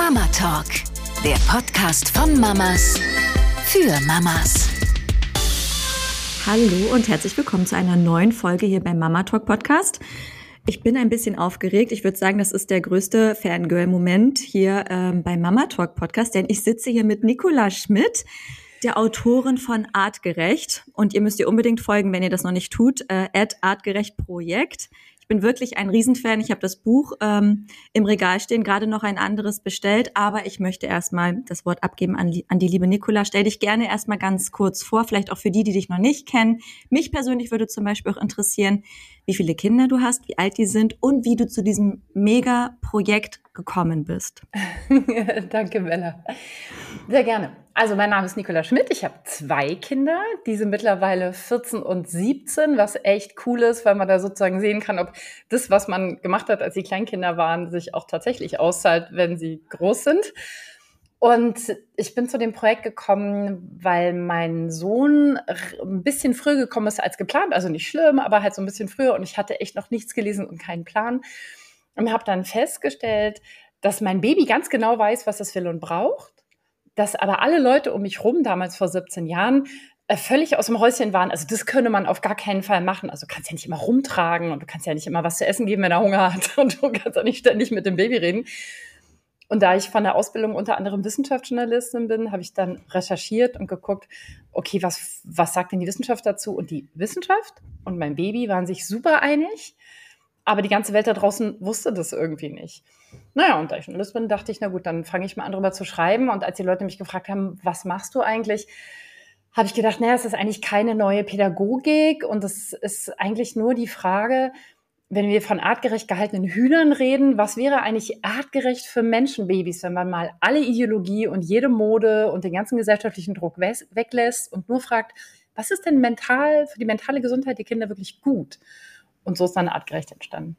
Mama Talk, der Podcast von Mamas für Mamas. Hallo und herzlich willkommen zu einer neuen Folge hier beim Mama Talk Podcast. Ich bin ein bisschen aufgeregt. Ich würde sagen, das ist der größte Fangirl-Moment hier beim Mama Talk Podcast, denn ich sitze hier mit Nicola Schmidt, der Autorin von Artgerecht. Und ihr müsst ihr unbedingt folgen, wenn ihr das noch nicht tut, @artgerecht-projekt. Ich bin wirklich ein Riesenfan. Ich habe das Buch im Regal stehen, gerade noch ein anderes bestellt. Aber ich möchte erstmal das Wort abgeben an die liebe Nicola. Stell dich gerne erstmal ganz kurz vor, vielleicht auch für die dich noch nicht kennen. Mich persönlich würde zum Beispiel auch interessieren, wie viele Kinder du hast, wie alt die sind und wie du zu diesem Mega-Projekt gekommen bist. Danke, Bella. Sehr gerne. Also mein Name ist Nicola Schmidt. Ich habe 2 Kinder, die sind mittlerweile 14 und 17, was echt cool ist, weil man da sozusagen sehen kann, ob das, was man gemacht hat, als sie Kleinkinder waren, sich auch tatsächlich auszahlt, wenn sie groß sind. Und ich bin zu dem Projekt gekommen, weil mein Sohn ein bisschen früher gekommen ist als geplant. Also nicht schlimm, aber halt so ein bisschen früher. Und ich hatte echt noch nichts gelesen und keinen Plan. Und habe dann festgestellt, dass mein Baby ganz genau weiß, was es will und braucht. Dass aber alle Leute um mich rum, damals vor 17 Jahren, völlig aus dem Häuschen waren. Also das könne man auf gar keinen Fall machen. Also du kannst ja nicht immer rumtragen und du kannst ja nicht immer was zu essen geben, wenn er Hunger hat. Und du kannst auch nicht ständig mit dem Baby reden. Und da ich von der Ausbildung unter anderem Wissenschaftsjournalistin bin, habe ich dann recherchiert und geguckt, okay, was sagt denn die Wissenschaft dazu? Und die Wissenschaft und mein Baby waren sich super einig. Aber die ganze Welt da draußen wusste das irgendwie nicht. Naja, und da ich Journalist bin, dachte ich, na gut, dann fange ich mal an, darüber zu schreiben. Und als die Leute mich gefragt haben, was machst du eigentlich, habe ich gedacht, naja, es ist eigentlich keine neue Pädagogik. Und es ist eigentlich nur die Frage, wenn wir von artgerecht gehaltenen Hühnern reden, was wäre eigentlich artgerecht für Menschenbabys, wenn man mal alle Ideologie und jede Mode und den ganzen gesellschaftlichen Druck weglässt und nur fragt, was ist denn mental für die mentale Gesundheit der Kinder wirklich gut? Und so ist dann artgerecht entstanden.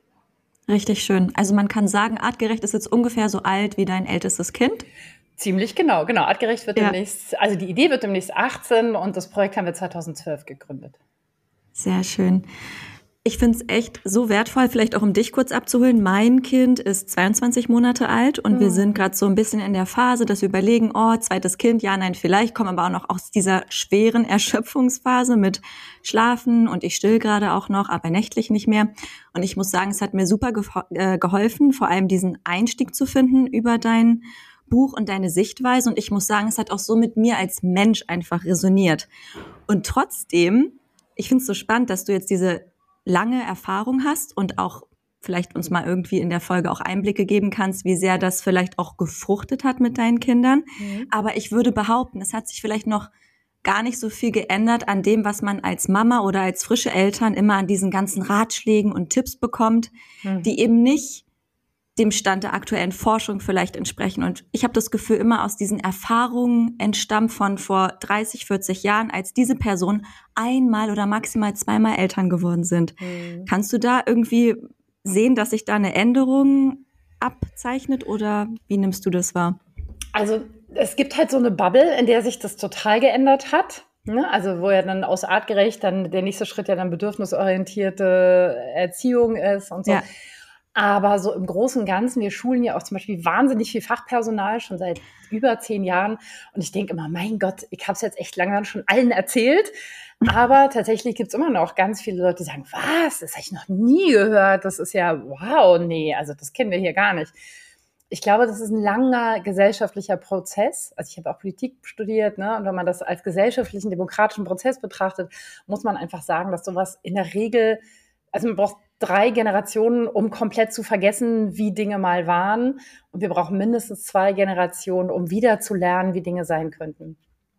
Richtig schön. Also man kann sagen, artgerecht ist jetzt ungefähr so alt wie dein ältestes Kind. Ziemlich genau. Artgerecht wird demnächst, also die Idee wird demnächst 18 und das Projekt haben wir 2012 gegründet. Sehr schön. Ich finde es echt so wertvoll, vielleicht auch um dich kurz abzuholen. Mein Kind ist 22 Monate alt und wir sind gerade so ein bisschen in der Phase, dass wir überlegen, zweites Kind, ja, nein, vielleicht, kommen aber auch noch aus dieser schweren Erschöpfungsphase mit Schlafen und ich still gerade auch noch, aber nächtlich nicht mehr. Und ich muss sagen, es hat mir super geholfen, vor allem diesen Einstieg zu finden über dein Buch und deine Sichtweise. Und ich muss sagen, es hat auch so mit mir als Mensch einfach resoniert. Und trotzdem, ich finde es so spannend, dass du jetzt diese lange Erfahrung hast und auch vielleicht uns mal irgendwie in der Folge auch Einblicke geben kannst, wie sehr das vielleicht auch gefruchtet hat mit deinen Kindern. Aber ich würde behaupten, es hat sich vielleicht noch gar nicht so viel geändert an dem, was man als Mama oder als frische Eltern immer an diesen ganzen Ratschlägen und Tipps bekommt, die eben nicht dem Stand der aktuellen Forschung vielleicht entsprechen. Und ich habe das Gefühl, immer aus diesen Erfahrungen entstammt von vor 30, 40 Jahren, als diese Personen einmal oder maximal zweimal Eltern geworden sind. Kannst du da irgendwie sehen, dass sich da eine Änderung abzeichnet oder wie nimmst du das wahr? Also es gibt halt so eine Bubble, in der sich das total geändert hat. Ne? Also wo ja dann aus artgerecht dann der nächste Schritt ja dann bedürfnisorientierte Erziehung ist und so. Ja. Aber so im Großen und Ganzen, wir schulen ja auch zum Beispiel wahnsinnig viel Fachpersonal, schon seit über 10 Jahren. Und ich denke immer, mein Gott, ich habe es jetzt echt lange schon allen erzählt. Aber tatsächlich gibt es immer noch ganz viele Leute, die sagen, was, das habe ich noch nie gehört. Das ist ja, wow, nee, also das kennen wir hier gar nicht. Ich glaube, das ist ein langer gesellschaftlicher Prozess. Also ich habe auch Politik studiert, ne? Und wenn man das als gesellschaftlichen, demokratischen Prozess betrachtet, muss man einfach sagen, dass sowas in der Regel, also man braucht 3 Generationen, um komplett zu vergessen, wie Dinge mal waren. Und wir brauchen mindestens 2 Generationen, um wieder zu lernen, wie Dinge sein könnten.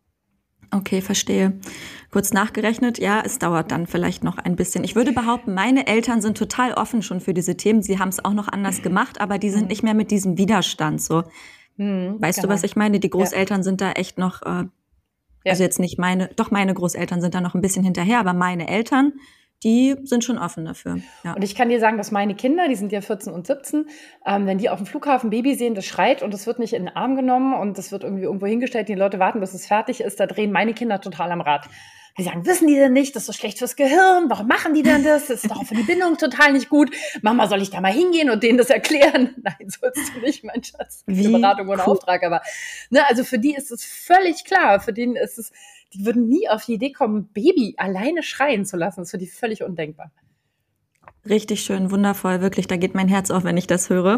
Okay, verstehe. Kurz nachgerechnet, ja, es dauert dann vielleicht noch ein bisschen. Ich würde behaupten, meine Eltern sind total offen schon für diese Themen. Sie haben es auch noch anders gemacht, aber die sind nicht mehr mit diesem Widerstand so. Weißt du, was ich meine? Die Großeltern sind da echt noch, also jetzt nicht meine Großeltern sind da noch ein bisschen hinterher, aber meine Eltern, die sind schon offen dafür. Ja. Und ich kann dir sagen, dass meine Kinder, die sind ja 14 und 17, wenn die auf dem Flughafen Baby sehen, das schreit und das wird nicht in den Arm genommen und das wird irgendwie irgendwo hingestellt, die Leute warten, bis es fertig ist, da drehen meine Kinder total am Rad. Die sagen, wissen die denn nicht, das ist so schlecht fürs Gehirn, warum machen die denn das? Das ist doch für die Bindung total nicht gut. Mama, soll ich da mal hingehen und denen das erklären? Nein, sollst du nicht, mein Schatz. Wie Beratung oder cool. Auftrag, aber also für die ist es völlig klar, für denen ist es, die würden nie auf die Idee kommen, ein Baby alleine schreien zu lassen. Das ist für die völlig undenkbar. Richtig schön, wundervoll, wirklich, da geht mein Herz auf, wenn ich das höre.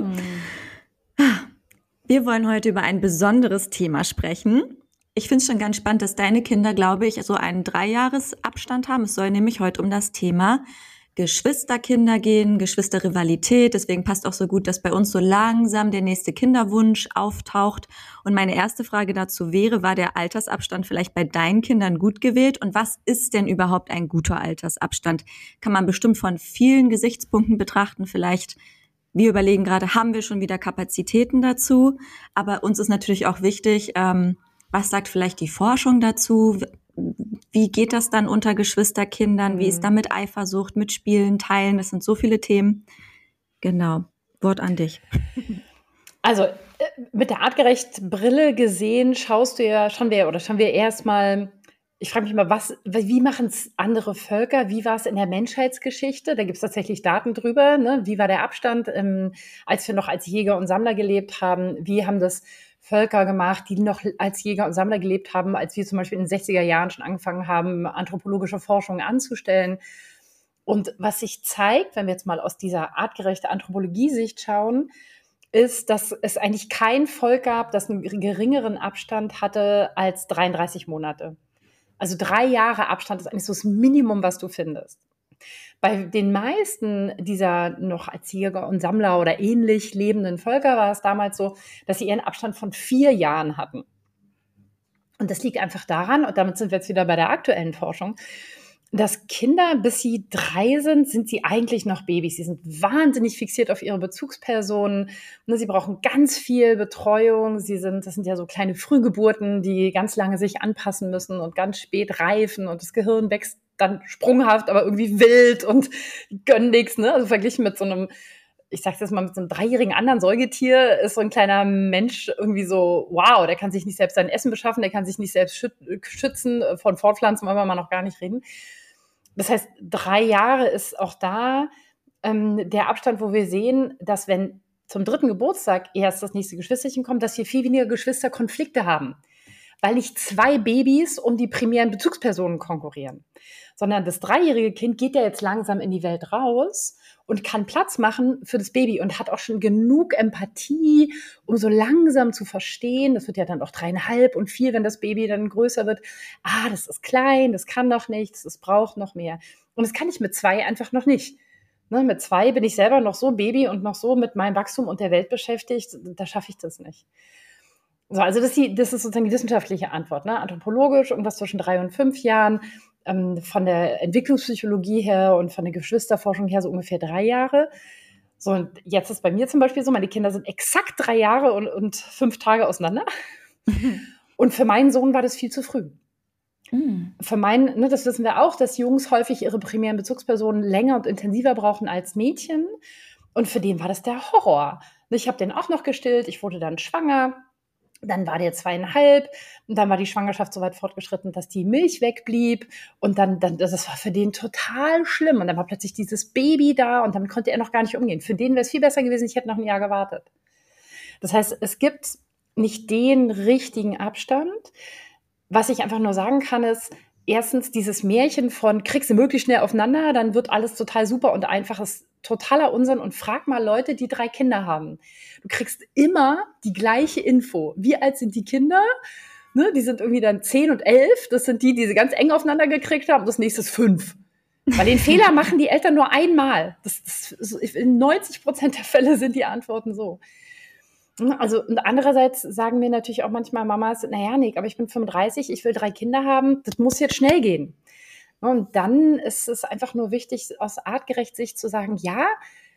Wir wollen heute über ein besonderes Thema sprechen. Ich finde es schon ganz spannend, dass deine Kinder, glaube ich, so einen 3-Jahres-Abstand haben. Es soll nämlich heute um das Thema Geschwisterkinder gehen, Geschwisterrivalität. Deswegen passt auch so gut, dass bei uns so langsam der nächste Kinderwunsch auftaucht. Und meine erste Frage dazu wäre, war der Altersabstand vielleicht bei deinen Kindern gut gewählt? Und was ist denn überhaupt ein guter Altersabstand? Kann man bestimmt von vielen Gesichtspunkten betrachten. Vielleicht, wir überlegen gerade, haben wir schon wieder Kapazitäten dazu? Aber uns ist natürlich auch wichtig, was sagt vielleicht die Forschung dazu? Wie geht das dann unter Geschwisterkindern? Wie ist da mit Eifersucht, mit Spielen, Teilen? Das sind so viele Themen. Genau, Wort an dich. Also mit der artgerecht Brille gesehen schauen wir erstmal, ich frage mich mal, wie machen es andere Völker? Wie war es in der Menschheitsgeschichte? Da gibt es tatsächlich Daten drüber. Ne? Wie war der Abstand, als wir noch als Jäger und Sammler gelebt haben? Wie haben das Völker gemacht, die noch als Jäger und Sammler gelebt haben, als wir zum Beispiel in den 60er Jahren schon angefangen haben, anthropologische Forschung anzustellen. Und was sich zeigt, wenn wir jetzt mal aus dieser artgerechten Anthropologie-Sicht schauen, ist, dass es eigentlich kein Volk gab, das einen geringeren Abstand hatte als 33 Monate. Also 3 Jahre Abstand ist eigentlich so das Minimum, was du findest. Bei den meisten dieser noch als Jäger und Sammler oder ähnlich lebenden Völker war es damals so, dass sie ihren Abstand von 4 Jahren hatten. Und das liegt einfach daran, und damit sind wir jetzt wieder bei der aktuellen Forschung, dass Kinder, bis sie 3 sind sie eigentlich noch Babys. Sie sind wahnsinnig fixiert auf ihre Bezugspersonen. Sie brauchen ganz viel Betreuung. Das sind ja so kleine Frühgeburten, die ganz lange sich anpassen müssen und ganz spät reifen und das Gehirn wächst dann sprunghaft, aber irgendwie wild und gönnen nichts. Ne? Also verglichen mit so einem, ich sag's jetzt mal, mit so einem 3-jährigen anderen Säugetier ist so ein kleiner Mensch irgendwie so, wow, der kann sich nicht selbst sein Essen beschaffen, der kann sich nicht selbst schützen, von Fortpflanzen wollen wir mal noch gar nicht reden. Das heißt, 3 Jahre ist auch da der Abstand, wo wir sehen, dass wenn zum 3. Geburtstag erst das nächste Geschwisterchen kommt, dass wir viel weniger Geschwisterkonflikte haben. Weil nicht 2 Babys um die primären Bezugspersonen konkurrieren, sondern das 3-jährige Kind geht ja jetzt langsam in die Welt raus und kann Platz machen für das Baby und hat auch schon genug Empathie, um so langsam zu verstehen. Das wird ja dann auch 3,5 und 4, wenn das Baby dann größer wird. Das ist klein, das kann noch nichts, das braucht noch mehr. Und das kann ich mit 2 einfach noch nicht. Ne, mit 2 bin ich selber noch so ein Baby und noch so mit meinem Wachstum und der Welt beschäftigt, da schaffe ich das nicht. So, also das ist sozusagen die wissenschaftliche Antwort, ne? Anthropologisch irgendwas zwischen 3 und 5 Jahren, von der Entwicklungspsychologie her und von der Geschwisterforschung her so ungefähr 3 Jahre. So, und jetzt ist bei mir zum Beispiel so, meine Kinder sind exakt 3 Jahre und 5 Tage auseinander. Und für meinen Sohn war das viel zu früh. Für meinen, ne, das wissen wir auch, dass Jungs häufig ihre primären Bezugspersonen länger und intensiver brauchen als Mädchen. Und für den war das der Horror. Ich habe den auch noch gestillt, ich wurde dann schwanger. Dann war der 2,5 und dann war die Schwangerschaft so weit fortgeschritten, dass die Milch wegblieb und dann das war für den total schlimm und dann war plötzlich dieses Baby da und damit konnte er noch gar nicht umgehen. Für den wäre es viel besser gewesen, ich hätte noch ein Jahr gewartet. Das heißt, es gibt nicht den richtigen Abstand. Was ich einfach nur sagen kann, ist, erstens dieses Märchen von kriegst du möglichst schnell aufeinander, dann wird alles total super und einfach ist totaler Unsinn und frag mal Leute, die 3 Kinder haben. Du kriegst immer die gleiche Info. Wie alt sind die Kinder? Ne, die sind irgendwie dann 10 und 11. Das sind die sie ganz eng aufeinander gekriegt haben. Das nächste ist 5. Weil den Fehler machen die Eltern nur einmal. In 90% der Fälle sind die Antworten so. Also, und andererseits sagen mir natürlich auch manchmal Mamas, naja, Nick, aber ich bin 35, ich will 3 Kinder haben, das muss jetzt schnell gehen. Und dann ist es einfach nur wichtig, aus artgerecht Sicht zu sagen, ja,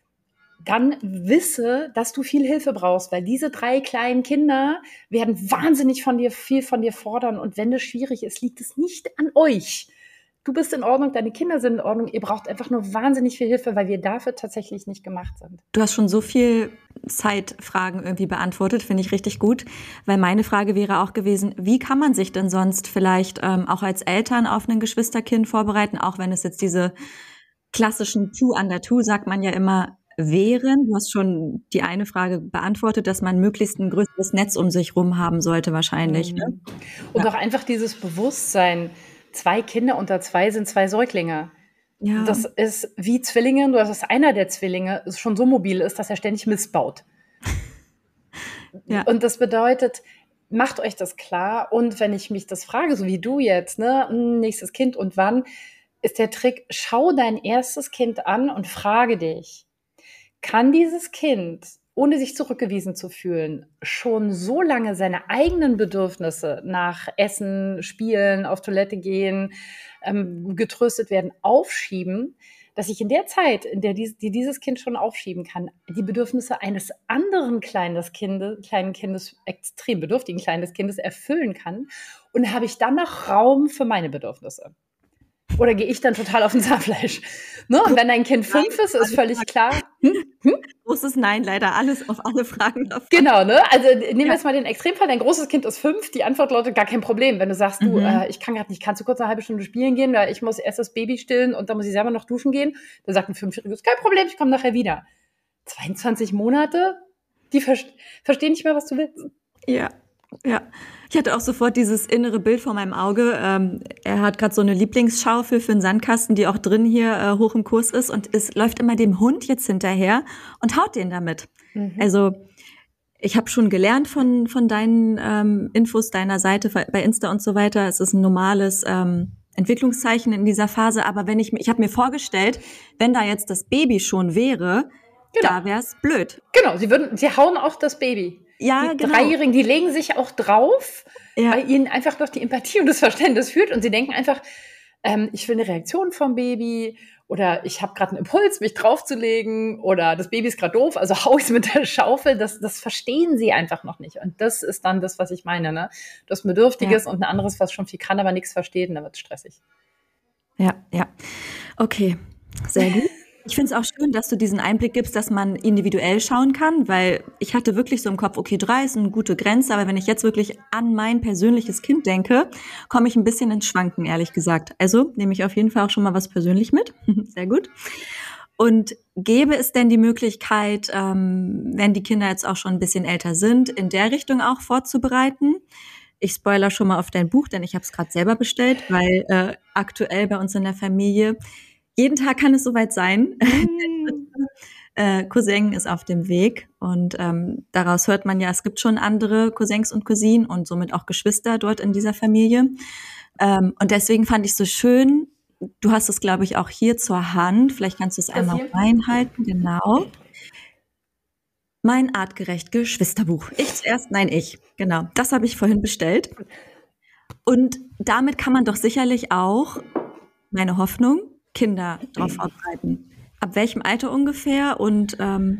dann wisse, dass du viel Hilfe brauchst, weil diese 3 kleinen Kinder werden wahnsinnig viel von dir fordern. Und wenn das schwierig ist, liegt es nicht an euch. du bist in Ordnung, deine Kinder sind in Ordnung, ihr braucht einfach nur wahnsinnig viel Hilfe, weil wir dafür tatsächlich nicht gemacht sind. Du hast schon so viel Zeitfragen irgendwie beantwortet, finde ich richtig gut, weil meine Frage wäre auch gewesen, wie kann man sich denn sonst vielleicht auch als Eltern auf ein Geschwisterkind vorbereiten, auch wenn es jetzt diese klassischen Two under Two, sagt man ja immer, wären. Du hast schon die eine Frage beantwortet, dass man möglichst ein größeres Netz um sich rum haben sollte wahrscheinlich. Ne? Und auch einfach dieses Bewusstsein, 2 Kinder unter 2 sind 2 Säuglinge. Ja. Das ist wie Zwillinge, nur dass einer der Zwillinge schon so mobil ist, dass er ständig missbaut. Ja. Und das bedeutet, macht euch das klar. Und wenn ich mich das frage, so wie du jetzt, ne, nächstes Kind und wann, ist der Trick, schau dein erstes Kind an und frage dich, kann dieses Kind, ohne sich zurückgewiesen zu fühlen, schon so lange seine eigenen Bedürfnisse nach Essen, Spielen, auf Toilette gehen, getröstet werden, aufschieben, dass ich in der Zeit, in der dieses Kind schon aufschieben kann, die Bedürfnisse eines anderen kleinen Kindes, extrem bedürftigen kleines Kindes erfüllen kann und habe ich dann noch Raum für meine Bedürfnisse. Oder gehe ich dann total auf den Zahnfleisch? Ne? Und wenn dein Kind 5 ist völlig klar. Großes Nein, leider alles auf alle Fragen davon. Genau, ne? Also nehmen wir jetzt mal den Extremfall, dein großes Kind ist 5, die Antwort lautet gar kein Problem. Wenn du sagst, du, ich kann gerade nicht, kannst du kurz eine halbe Stunde spielen gehen, weil ich muss erst das Baby stillen und dann muss ich selber noch duschen gehen, dann sagt ein 5-Jähriges, kein Problem, ich komme nachher wieder. 22 Monate, die verstehen nicht mehr, was du willst. Ja. Ich hatte auch sofort dieses innere Bild vor meinem Auge. Er hat gerade so eine Lieblingsschaufel für einen Sandkasten, die auch drin hier hoch im Kurs ist. Und es läuft immer dem Hund jetzt hinterher und haut den damit. Also ich habe schon gelernt von deinen Infos deiner Seite bei Insta und so weiter. Es ist ein normales Entwicklungszeichen in dieser Phase. Aber ich habe mir vorgestellt, wenn da jetzt das Baby schon wäre, da wäre es blöd. Genau, sie hauen auch das Baby. Ja, die genau. Dreijährigen, die legen sich auch drauf, weil ihnen einfach noch die Empathie und das Verständnis führt und sie denken einfach, ich will eine Reaktion vom Baby oder ich habe gerade einen Impuls, mich draufzulegen oder das Baby ist gerade doof, also hau ich es mit der Schaufel, das verstehen sie einfach noch nicht. Und das ist dann das, was ich meine, ne? Das Bedürftiges und ein anderes, was schon viel kann, aber nichts versteht, und dann wird es stressig. Ja. Okay, sehr gut. Ich finde es auch schön, dass du diesen Einblick gibst, dass man individuell schauen kann, weil ich hatte wirklich so im Kopf, okay, 3 ist eine gute Grenze, aber wenn ich jetzt wirklich an mein persönliches Kind denke, komme ich ein bisschen ins Schwanken, ehrlich gesagt. Also nehme ich auf jeden Fall auch schon mal was persönlich mit. Sehr gut. Und gäbe es denn die Möglichkeit, wenn die Kinder jetzt auch schon ein bisschen älter sind, in der Richtung auch vorzubereiten? Ich spoiler schon mal auf dein Buch, denn ich habe es gerade selber bestellt, weil aktuell bei uns in der Familie jeden Tag kann es soweit sein. Cousin ist auf dem Weg und daraus hört man ja, es gibt schon andere Cousins und Cousinen und somit auch Geschwister dort in dieser Familie. Und deswegen fand ich es so schön, du hast es, glaube ich, auch hier zur Hand. Vielleicht kannst du es einmal reinhalten, genau. Mein artgerecht Geschwisterbuch. Ich zuerst, nein, ich. Genau, das habe ich vorhin bestellt. Und damit kann man doch sicherlich auch, meine Hoffnung, Kinder darauf vorbereiten. Ab welchem Alter ungefähr? Und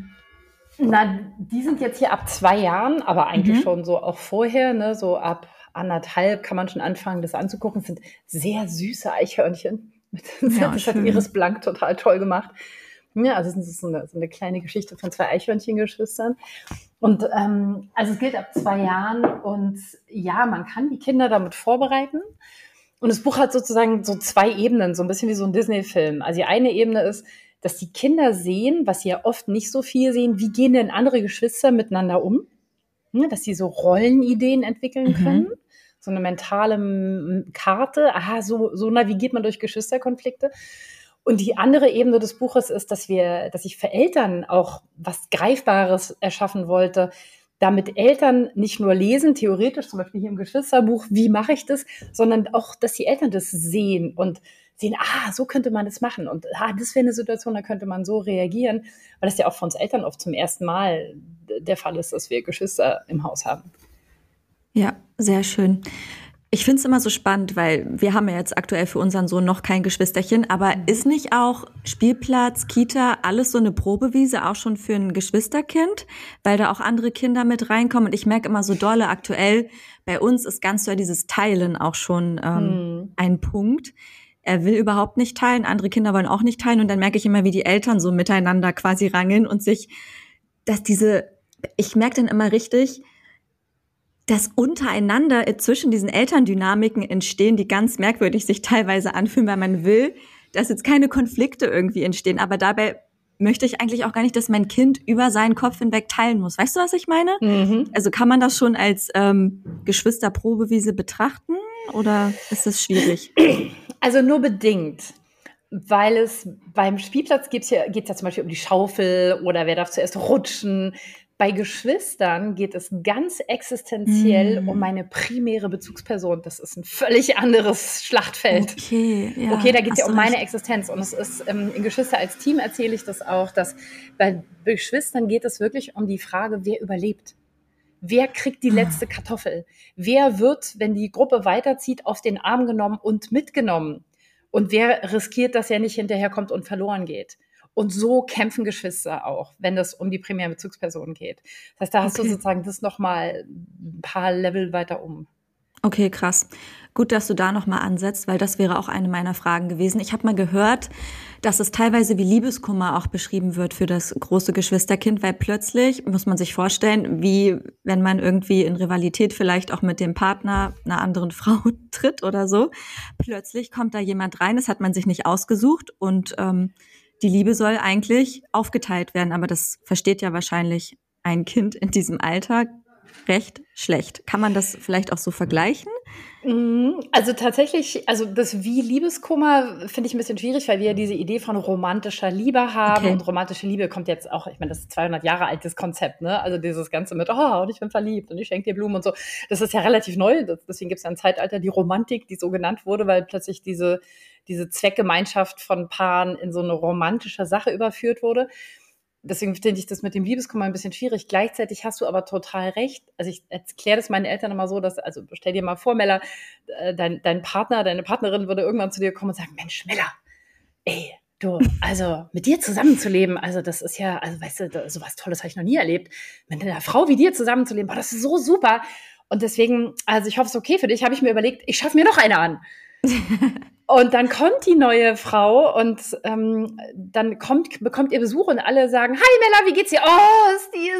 die sind jetzt hier ab 2 Jahren, aber eigentlich schon so auch vorher, ne, so ab 1,5 kann man schon anfangen, das anzugucken. Es sind sehr süße Eichhörnchen. Das hat Iris Blank total toll gemacht. Ja, also es ist so eine kleine Geschichte von 2 Eichhörnchengeschwistern. Und also es gilt ab 2 Jahren und ja, man kann die Kinder damit vorbereiten. Und das Buch hat sozusagen so 2 Ebenen, so ein bisschen wie so ein Disney-Film. Also die eine Ebene ist, dass die Kinder sehen, was sie ja oft nicht so viel sehen, wie gehen denn andere Geschwister miteinander um? Ja, dass sie so Rollenideen entwickeln können, so eine mentale Karte. Aha, so navigiert man durch Geschwisterkonflikte. Und die andere Ebene des Buches ist, dass ich für Eltern auch was Greifbares erschaffen wollte, damit Eltern nicht nur lesen, theoretisch, zum Beispiel hier im Geschwisterbuch, wie mache ich das, sondern auch, dass die Eltern das sehen und sehen, so könnte man das machen und das wäre eine Situation, da könnte man so reagieren, weil das ja auch für uns Eltern oft zum ersten Mal der Fall ist, dass wir Geschwister im Haus haben. Ja, sehr schön. Ich finde es immer so spannend, weil wir haben ja jetzt aktuell für unseren Sohn noch kein Geschwisterchen, aber ist nicht auch Spielplatz, Kita, alles so eine Probewiese auch schon für ein Geschwisterkind, weil da auch andere Kinder mit reinkommen und ich merke immer so dolle aktuell, bei uns ist ganz doll dieses Teilen auch schon ein Punkt. er will überhaupt nicht teilen, andere Kinder wollen auch nicht teilen und dann merke ich immer, wie die Eltern so miteinander quasi rangeln und ich merke dann immer richtig, dass untereinander zwischen diesen Elterndynamiken entstehen, die ganz merkwürdig sich teilweise anfühlen, weil man will, dass jetzt keine Konflikte irgendwie entstehen. Aber dabei möchte ich eigentlich auch gar nicht, dass mein Kind über seinen Kopf hinweg teilen muss. Weißt du, was ich meine? Mhm. Also kann man das schon als Geschwisterprobewiese betrachten oder ist das schwierig? Also nur bedingt. Weil es beim Spielplatz geht's ja zum Beispiel um die Schaufel oder wer darf zuerst rutschen. Bei Geschwistern geht es ganz existenziell um meine primäre Bezugsperson. Das ist ein völlig anderes Schlachtfeld. Okay, da geht es ja um meine Existenz. Und es ist in Geschwister als Team erzähle ich das auch, dass bei Geschwistern geht es wirklich um die Frage, wer überlebt. Wer kriegt die letzte Kartoffel? Wer wird, wenn die Gruppe weiterzieht, auf den Arm genommen und mitgenommen? Und wer riskiert, dass er nicht hinterherkommt und verloren geht? Und so kämpfen Geschwister auch, wenn es um die primäre Bezugsperson geht. Das heißt, da hast du sozusagen das nochmal ein paar Level weiter um. Okay, krass. Gut, dass du da nochmal ansetzt, weil das wäre auch eine meiner Fragen gewesen. Ich habe mal gehört, dass es teilweise wie Liebeskummer auch beschrieben wird für das große Geschwisterkind, weil plötzlich, muss man sich vorstellen, wie wenn man irgendwie in Rivalität vielleicht auch mit dem Partner einer anderen Frau tritt oder so, plötzlich kommt da jemand rein, das hat man sich nicht ausgesucht und die Liebe soll eigentlich aufgeteilt werden, aber das versteht ja wahrscheinlich ein Kind in diesem Alter recht schlecht. Kann man das vielleicht auch so vergleichen? Also tatsächlich, also das wie Liebeskummer finde ich ein bisschen schwierig, weil wir ja diese Idee von romantischer Liebe haben. Okay. Und romantische Liebe kommt jetzt auch, ich meine, das ist 200 Jahre altes Konzept, ne? Also dieses Ganze mit, und ich bin verliebt und ich schenke dir Blumen und so. Das ist ja relativ neu. Deswegen gibt es ja ein Zeitalter, die Romantik, die so genannt wurde, weil plötzlich diese Zweckgemeinschaft von Paaren in so eine romantische Sache überführt wurde. Deswegen finde ich das mit dem Liebeskummer ein bisschen schwierig. Gleichzeitig hast du aber total recht. Also ich erkläre das meinen Eltern immer so, also stell dir mal vor, Mella, dein Partner, deine Partnerin würde irgendwann zu dir kommen und sagen, Mensch, Mella, ey, du, also mit dir zusammenzuleben, also das ist ja, also weißt du, sowas Tolles habe ich noch nie erlebt. Mit einer Frau wie dir zusammenzuleben, boah, das ist so super. Und deswegen, also ich hoffe, es ist okay für dich, habe ich mir überlegt, ich schaffe mir noch eine an. Und dann kommt die neue Frau und dann bekommt ihr Besuch und alle sagen, hi Mella, wie geht's dir? Oh, ist die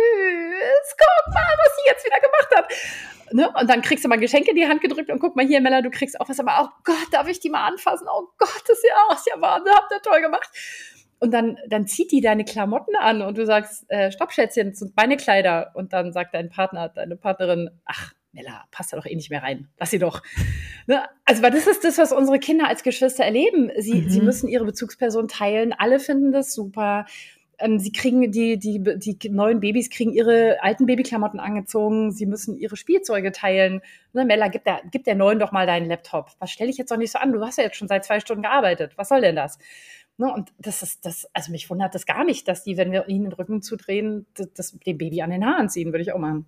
süß. Guck mal, was sie jetzt wieder gemacht hat. Ne? Und dann kriegst du mal Geschenke in die Hand gedrückt und guck mal hier, Mella, du kriegst auch was. Aber oh Gott, darf ich die mal anfassen? Oh Gott, das ist ja Wahnsinn, habt ihr toll gemacht. Und dann zieht die deine Klamotten an und du sagst, stopp, Schätzchen, das sind meine Kleider. Und dann sagt deine Partnerin, ach, Mella, passt da doch eh nicht mehr rein. Lass sie doch. Ne? Also, weil das ist das, was unsere Kinder als Geschwister erleben. Sie müssen ihre Bezugsperson teilen. Alle finden das super. Sie kriegen die neuen Babys kriegen ihre alten Babyklamotten angezogen. Sie müssen ihre Spielzeuge teilen. Ne, Mella, gib der Neuen doch mal deinen Laptop. Was stelle ich jetzt doch nicht so an? Du hast ja jetzt schon seit 2 Stunden gearbeitet. Was soll denn das? Ne, und also mich wundert das gar nicht, dass die, wenn wir ihnen den Rücken zudrehen, dem Baby an den Haaren ziehen, würde ich auch machen.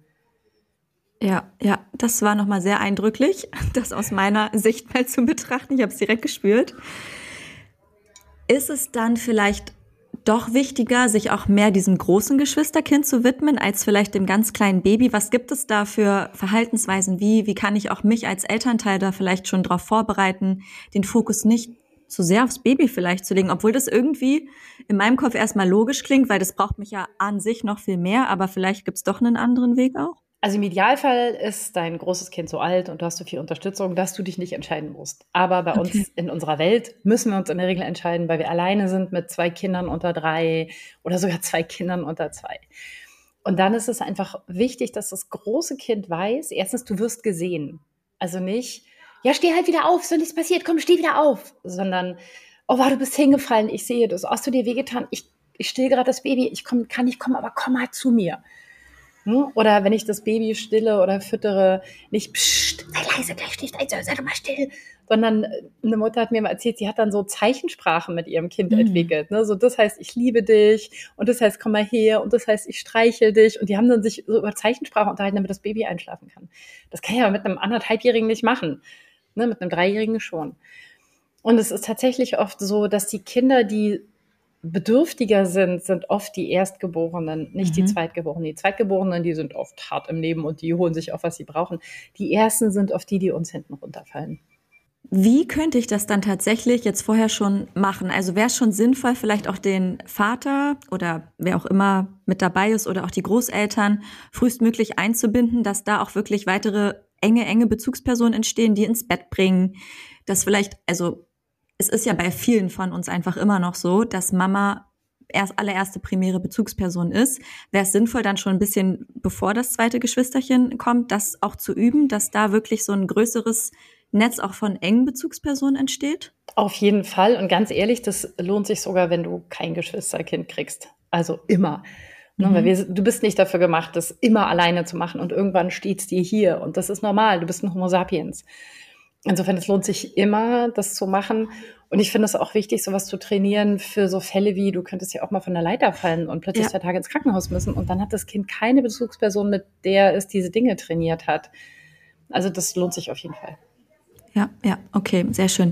Ja, das war nochmal sehr eindrücklich, das aus meiner Sicht mal zu betrachten. Ich habe es direkt gespürt. Ist es dann vielleicht doch wichtiger, sich auch mehr diesem großen Geschwisterkind zu widmen, als vielleicht dem ganz kleinen Baby? Was gibt es da für Verhaltensweisen? Wie kann ich auch mich als Elternteil da vielleicht schon darauf vorbereiten, den Fokus nicht so sehr aufs Baby vielleicht zu legen, obwohl das irgendwie in meinem Kopf erstmal logisch klingt, weil das braucht mich ja an sich noch viel mehr, aber vielleicht gibt es doch einen anderen Weg auch? Also im Idealfall ist dein großes Kind so alt und du hast so viel Unterstützung, dass du dich nicht entscheiden musst. Aber bei uns in unserer Welt müssen wir uns in der Regel entscheiden, weil wir alleine sind mit 2 Kindern unter 3 oder sogar 2 Kindern unter 2. Und dann ist es einfach wichtig, dass das große Kind weiß, erstens, du wirst gesehen. Also nicht, ja, steh halt wieder auf, ist doch nichts passiert, komm, steh wieder auf. Sondern, oh, wow, du bist hingefallen, ich sehe das, hast du dir wehgetan, ich still gerade das Baby, kann nicht kommen, aber komm mal zu mir. Oder wenn ich das Baby stille oder füttere, nicht, psst, sei leise, gleich stehst du, sei doch mal still. Sondern eine Mutter hat mir mal erzählt, sie hat dann so Zeichensprachen mit ihrem Kind entwickelt. Ne? So, das heißt, ich liebe dich und das heißt, komm mal her und das heißt, ich streichel dich. Und die haben dann sich so über Zeichensprache unterhalten, damit das Baby einschlafen kann. Das kann ich aber mit einem 1,5-Jährigen nicht machen. Ne? Mit einem 3-Jährigen schon. Und es ist tatsächlich oft so, dass die Kinder, die bedürftiger sind oft die Erstgeborenen, nicht die Zweitgeborenen. Die Zweitgeborenen, die sind oft hart im Leben und die holen sich auf, was sie brauchen. Die Ersten sind oft die uns hinten runterfallen. Wie könnte ich das dann tatsächlich jetzt vorher schon machen? Also wäre es schon sinnvoll, vielleicht auch den Vater oder wer auch immer mit dabei ist oder auch die Großeltern frühestmöglich einzubinden, dass da auch wirklich weitere enge Bezugspersonen entstehen, die ins Bett bringen, dass vielleicht, also es ist ja bei vielen von uns einfach immer noch so, dass Mama allererste primäre Bezugsperson ist. Wäre es sinnvoll, dann schon ein bisschen, bevor das zweite Geschwisterchen kommt, das auch zu üben, dass da wirklich so ein größeres Netz auch von engen Bezugspersonen entsteht? Auf jeden Fall. Und ganz ehrlich, das lohnt sich sogar, wenn du kein Geschwisterkind kriegst. Also immer. Ne, weil du bist nicht dafür gemacht, das immer alleine zu machen. Und irgendwann steht es dir hier. Und das ist normal. Du bist ein Homo sapiens. Insofern, es lohnt sich immer, das zu machen. Und ich finde es auch wichtig, sowas zu trainieren für so Fälle wie, du könntest ja auch mal von der Leiter fallen und plötzlich 2 Tage ins Krankenhaus müssen. Und dann hat das Kind keine Bezugsperson, mit der es diese Dinge trainiert hat. Also das lohnt sich auf jeden Fall. Ja, okay, sehr schön.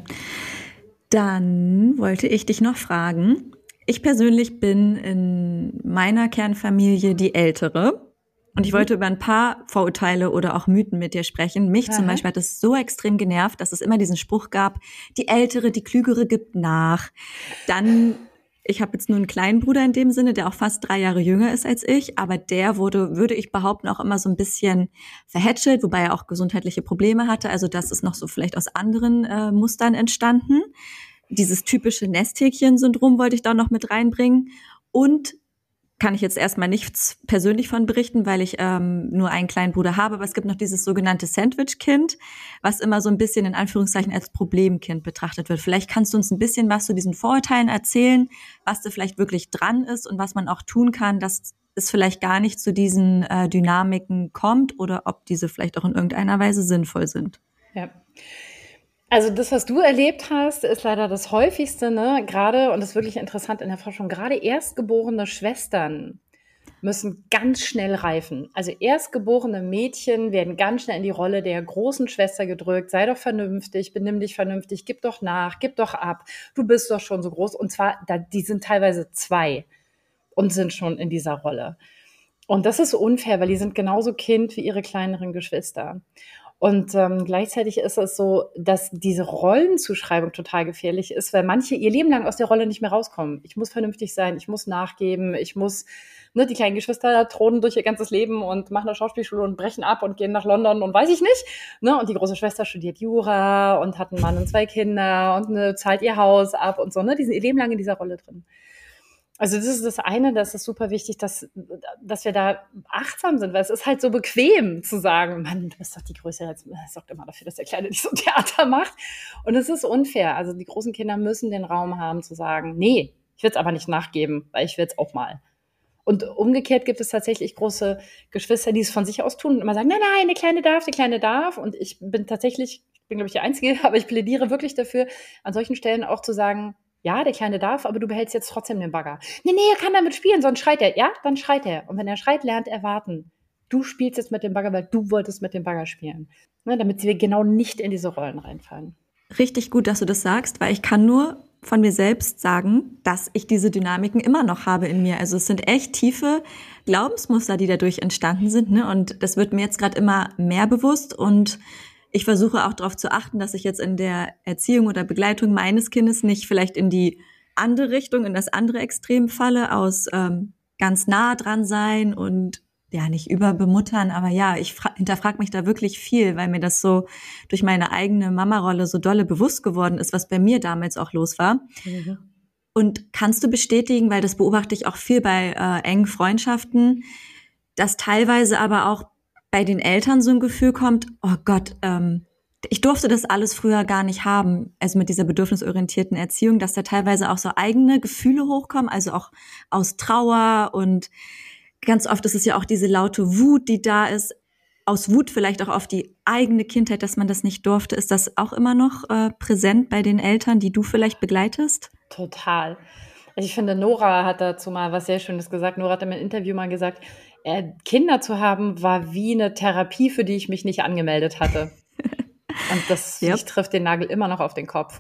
Dann wollte ich dich noch fragen. Ich persönlich bin in meiner Kernfamilie die Ältere. Und ich wollte über ein paar Vorurteile oder auch Mythen mit dir sprechen. Mich zum Beispiel hat es so extrem genervt, dass es immer diesen Spruch gab, die Ältere, die Klügere gibt nach. Dann, ich habe jetzt nur einen kleinen Bruder in dem Sinne, der auch fast 3 Jahre jünger ist als ich, aber der würde ich behaupten, auch immer so ein bisschen verhätschelt, wobei er auch gesundheitliche Probleme hatte. Also das ist noch so vielleicht aus anderen Mustern entstanden. Dieses typische Nesthäkchen-Syndrom wollte ich da noch mit reinbringen. Und kann ich jetzt erstmal nichts persönlich von berichten, weil ich nur einen kleinen Bruder habe, aber es gibt noch dieses sogenannte Sandwich-Kind, was immer so ein bisschen in Anführungszeichen als Problemkind betrachtet wird. Vielleicht kannst du uns ein bisschen was zu diesen Vorurteilen erzählen, was da vielleicht wirklich dran ist und was man auch tun kann, dass es vielleicht gar nicht zu diesen Dynamiken kommt oder ob diese vielleicht auch in irgendeiner Weise sinnvoll sind. Ja. Also das, was du erlebt hast, ist leider das häufigste, ne? Gerade, und das ist wirklich interessant in der Forschung, gerade erstgeborene Schwestern müssen ganz schnell reifen. Also erstgeborene Mädchen werden ganz schnell in die Rolle der großen Schwester gedrückt. Sei doch vernünftig, benimm dich vernünftig, gib doch nach, gib doch ab. Du bist doch schon so groß. Und zwar, die sind teilweise 2 und sind schon in dieser Rolle. Und das ist unfair, weil die sind genauso Kind wie ihre kleineren Geschwister. Und gleichzeitig ist es so, dass diese Rollenzuschreibung total gefährlich ist, weil manche ihr Leben lang aus der Rolle nicht mehr rauskommen. Ich muss vernünftig sein, ich muss nachgeben, ich muss, die kleinen Geschwister thronen durch ihr ganzes Leben und machen eine Schauspielschule und brechen ab und gehen nach London und weiß ich nicht. Und die große Schwester studiert Jura und hat einen Mann und 2 Kinder und zahlt ihr Haus ab und so. Die sind ihr Leben lang in dieser Rolle drin. Also das ist das eine, das ist super wichtig, dass wir da achtsam sind, weil es ist halt so bequem zu sagen, Mann, du bist doch die Größere, das sorgt immer dafür, dass der Kleine nicht so Theater macht. Und es ist unfair. Also die großen Kinder müssen den Raum haben zu sagen, nee, ich will es aber nicht nachgeben, weil ich will es auch mal. Und umgekehrt gibt es tatsächlich große Geschwister, die es von sich aus tun und immer sagen, nein, der Kleine darf. Und ich bin, glaube ich, die Einzige, aber ich plädiere wirklich dafür, an solchen Stellen auch zu sagen, ja, der Kleine darf, aber du behältst jetzt trotzdem den Bagger. Nee, er kann damit spielen, sonst schreit er. Ja, dann schreit er. Und wenn er schreit, lernt er warten. Du spielst jetzt mit dem Bagger, weil du wolltest mit dem Bagger spielen. Damit wir genau nicht in diese Rollen reinfallen. Richtig gut, dass du das sagst, weil ich kann nur von mir selbst sagen, dass ich diese Dynamiken immer noch habe in mir. Also es sind echt tiefe Glaubensmuster, die dadurch entstanden sind, ne? Und das wird mir jetzt gerade immer mehr bewusst und ich versuche auch darauf zu achten, dass ich jetzt in der Erziehung oder Begleitung meines Kindes nicht vielleicht in die andere Richtung, in das andere Extrem falle, aus ganz nah dran sein und ja, nicht überbemuttern, aber ja, ich hinterfrage mich da wirklich viel, weil mir das so durch meine eigene Mama-Rolle so dolle bewusst geworden ist, was bei mir damals auch los war. Mhm. Und kannst du bestätigen, weil das beobachte ich auch viel bei engen Freundschaften, dass teilweise aber auch bei den Eltern so ein Gefühl kommt, oh Gott, ich durfte das alles früher gar nicht haben, also mit dieser bedürfnisorientierten Erziehung, dass da teilweise auch so eigene Gefühle hochkommen, also auch aus Trauer und ganz oft ist es ja auch diese laute Wut, die da ist, aus Wut vielleicht auch auf die eigene Kindheit, dass man das nicht durfte. Ist das auch immer noch präsent bei den Eltern, die du vielleicht begleitest? Total. Also ich finde, Nora hat dazu mal was sehr Schönes gesagt. Nora hat in einem Interview mal gesagt, Kinder zu haben war wie eine Therapie, für die ich mich nicht angemeldet hatte. Und das trifft den Nagel immer noch auf den Kopf.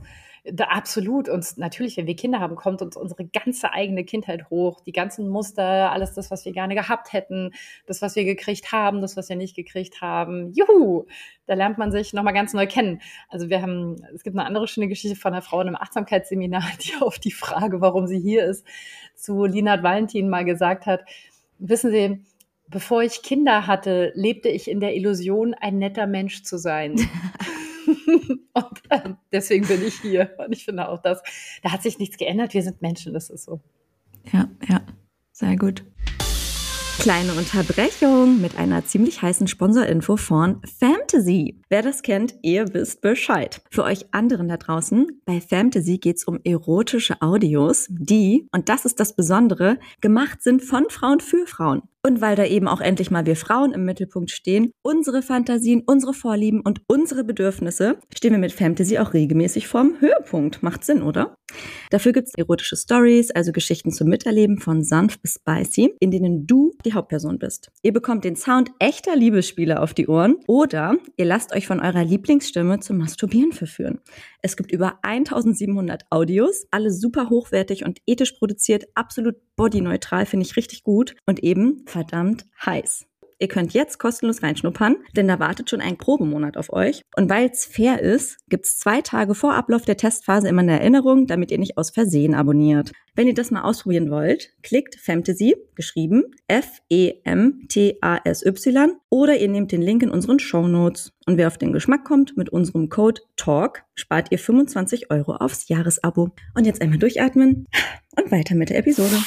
Absolut. Und natürlich, wenn wir Kinder haben, kommt uns unsere ganze eigene Kindheit hoch. Die ganzen Muster, alles das, was wir gerne gehabt hätten, das, was wir gekriegt haben, das, was wir nicht gekriegt haben. Juhu! Da lernt man sich nochmal ganz neu kennen. Also es gibt eine andere schöne Geschichte von einer Frau in einem Achtsamkeitsseminar, die auf die Frage, warum sie hier ist, zu Linhard Valentin mal gesagt hat, wissen Sie, bevor ich Kinder hatte, lebte ich in der Illusion, ein netter Mensch zu sein. Und deswegen bin ich hier. Und ich finde auch, da hat sich nichts geändert. Wir sind Menschen, das ist so. Ja, sehr gut. Kleine Unterbrechung mit einer ziemlich heißen Sponsorinfo von Fantasy. Wer das kennt, ihr wisst Bescheid. Für euch anderen da draußen, bei Fantasy geht's um erotische Audios, die, und das ist das Besondere, gemacht sind von Frauen für Frauen. Und weil da eben auch endlich mal wir Frauen im Mittelpunkt stehen, unsere Fantasien, unsere Vorlieben und unsere Bedürfnisse, stehen wir mit Fantasy auch regelmäßig vorm Höhepunkt. Macht Sinn, oder? Dafür gibt's erotische Stories, also Geschichten zum Miterleben von sanft bis spicy, in denen du die Hauptperson bist. Ihr bekommt den Sound echter Liebesspiele auf die Ohren oder ihr lasst euch von eurer Lieblingsstimme zum Masturbieren verführen. Es gibt über 1700 Audios, alle super hochwertig und ethisch produziert, absolut bodyneutral, finde ich richtig gut und eben verdammt heiß. Ihr könnt jetzt kostenlos reinschnuppern, denn da wartet schon ein Probemonat auf euch. Und weil es fair ist, gibt's 2 Tage vor Ablauf der Testphase immer eine Erinnerung, damit ihr nicht aus Versehen abonniert. Wenn ihr das mal ausprobieren wollt, klickt Fantasy, geschrieben FEMTASY, oder ihr nehmt den Link in unseren Shownotes. Und wer auf den Geschmack kommt, mit unserem Code TALK spart ihr 25 € aufs Jahresabo. Und jetzt einmal durchatmen und weiter mit der Episode.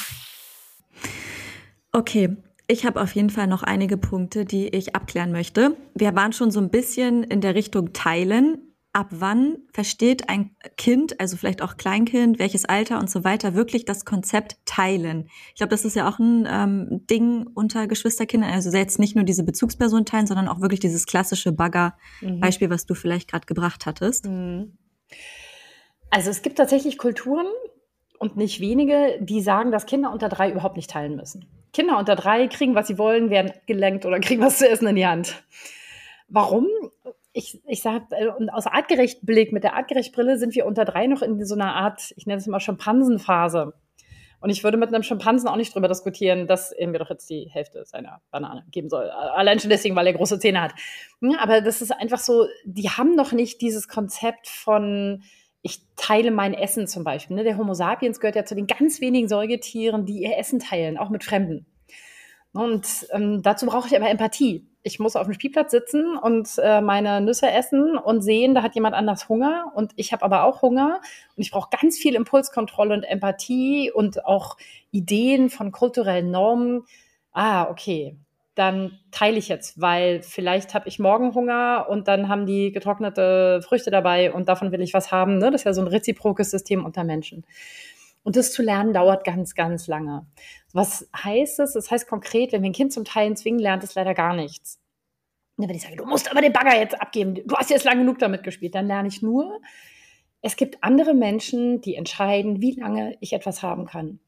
Okay. Ich habe auf jeden Fall noch einige Punkte, die ich abklären möchte. Wir waren schon so ein bisschen in der Richtung teilen. Ab wann versteht ein Kind, also vielleicht auch Kleinkind, welches Alter und so weiter, wirklich das Konzept teilen? Ich glaube, das ist ja auch ein Ding unter Geschwisterkindern. Also jetzt nicht nur diese Bezugsperson teilen, sondern auch wirklich dieses klassische Bagger-Beispiel, was du vielleicht gerade gebracht hattest. Also es gibt tatsächlich Kulturen und nicht wenige, die sagen, dass Kinder unter 3 überhaupt nicht teilen müssen. Kinder unter 3 kriegen, was sie wollen, werden gelenkt oder kriegen was zu essen in die Hand. Warum? Ich sage, aus artgerecht Blick, mit der artgerecht Brille sind wir unter 3 noch in so einer Art, ich nenne es mal Schimpansenphase. Und ich würde mit einem Schimpansen auch nicht drüber diskutieren, dass er mir doch jetzt die Hälfte seiner Banane geben soll. Allein schon deswegen, weil er große Zähne hat. Ja, aber das ist einfach so, die haben noch nicht dieses Konzept von, ich teile mein Essen zum Beispiel. Der Homo sapiens gehört ja zu den ganz wenigen Säugetieren, die ihr Essen teilen, auch mit Fremden. Und dazu brauche ich aber Empathie. Ich muss auf dem Spielplatz sitzen und meine Nüsse essen und sehen, da hat jemand anders Hunger und ich habe aber auch Hunger. Und ich brauche ganz viel Impulskontrolle und Empathie und auch Ideen von kulturellen Normen. Okay. Dann teile ich jetzt, weil vielleicht habe ich morgen Hunger und dann haben die getrocknete Früchte dabei und davon will ich was haben. Ne? Das ist ja so ein reziprokes System unter Menschen. Und das zu lernen dauert ganz, ganz lange. Was heißt es? Das heißt konkret, wenn wir ein Kind zum Teilen zwingen, lernt es leider gar nichts. Und wenn ich sage, du musst aber den Bagger jetzt abgeben, du hast jetzt lang genug damit gespielt, dann lerne ich nur, es gibt andere Menschen, die entscheiden, wie lange ich etwas haben kann.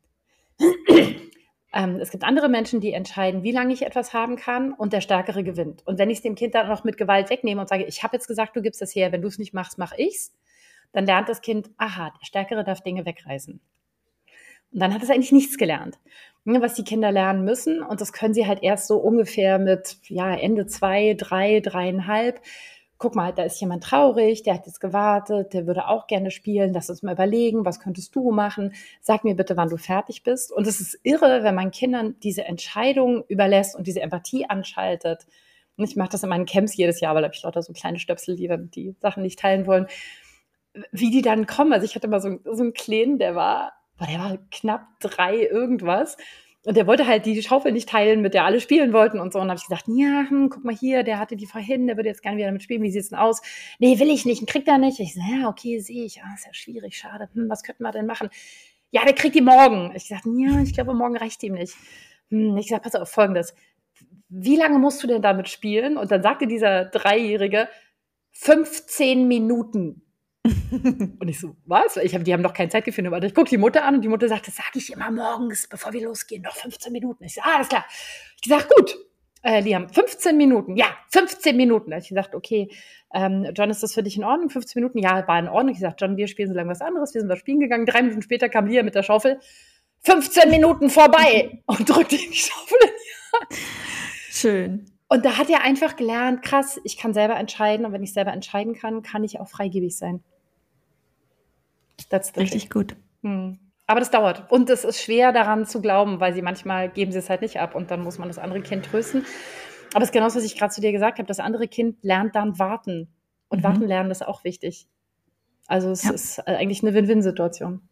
Es gibt andere Menschen, die entscheiden, wie lange ich etwas haben kann und der Stärkere gewinnt. Und wenn ich es dem Kind dann noch mit Gewalt wegnehme und sage, ich habe jetzt gesagt, du gibst es her, wenn du es nicht machst, mache ich's, dann lernt das Kind, der Stärkere darf Dinge wegreißen. Und dann hat es eigentlich nichts gelernt. Was die Kinder lernen müssen, und das können sie halt erst so ungefähr mit Ende 2, 3, 3,5. Guck mal, da ist jemand traurig, der hat jetzt gewartet, der würde auch gerne spielen, lass uns mal überlegen, was könntest du machen? Sag mir bitte, wann du fertig bist. Und es ist irre, wenn man Kindern diese Entscheidung überlässt und diese Empathie anschaltet. Und ich mache das in meinen Camps jedes Jahr, weil da habe ich lauter so kleine Stöpsel, die dann die Sachen nicht teilen wollen. Wie die dann kommen. Also ich hatte mal so einen Kleinen, der war knapp 3 irgendwas. Und der wollte halt die Schaufel nicht teilen, mit der alle spielen wollten und so. Und dann habe ich gesagt, guck mal hier, der hatte die vorhin, der würde jetzt gerne wieder damit spielen. Wie sieht's denn aus? Nee, will ich nicht, kriegt er nicht. Ich sage, ja, okay, sehe ich. Ist ja schwierig, schade. Was könnten wir denn machen? Ja, der kriegt die morgen. Ich sage, ich glaube, morgen reicht ihm nicht. Ich sage, pass auf, Folgendes. Wie lange musst du denn damit spielen? Und dann sagte dieser 3-Jährige, 15 Minuten. Und ich so, was? Die haben doch kein Zeitgefühl. Aber ich gucke die Mutter an und die Mutter sagt, das sage ich immer morgens, bevor wir losgehen, noch 15 Minuten. Ich so, alles klar. Ich sage, gut, Liam, 15 Minuten. Ja, 15 Minuten. Da habe ich gesagt, okay, John, ist das für dich in Ordnung? 15 Minuten? Ja, war in Ordnung. Ich gesagt, John, wir spielen so lange was anderes. Wir sind was spielen gegangen. 3 Minuten später kam Liam mit der Schaufel. 15 Minuten vorbei und drückte ihm die Schaufel in die Hand. Schön. Und da hat er einfach gelernt, krass, ich kann selber entscheiden. Und wenn ich selber entscheiden kann, kann ich auch freigebig sein. Richtig gut. Aber das dauert. Und es ist schwer daran zu glauben, weil manchmal geben sie es halt nicht ab. Und dann muss man das andere Kind trösten. Aber es ist genau das, was ich gerade zu dir gesagt habe. Das andere Kind lernt dann warten. Und warten lernen ist auch wichtig. Also es ist eigentlich eine Win-Win-Situation.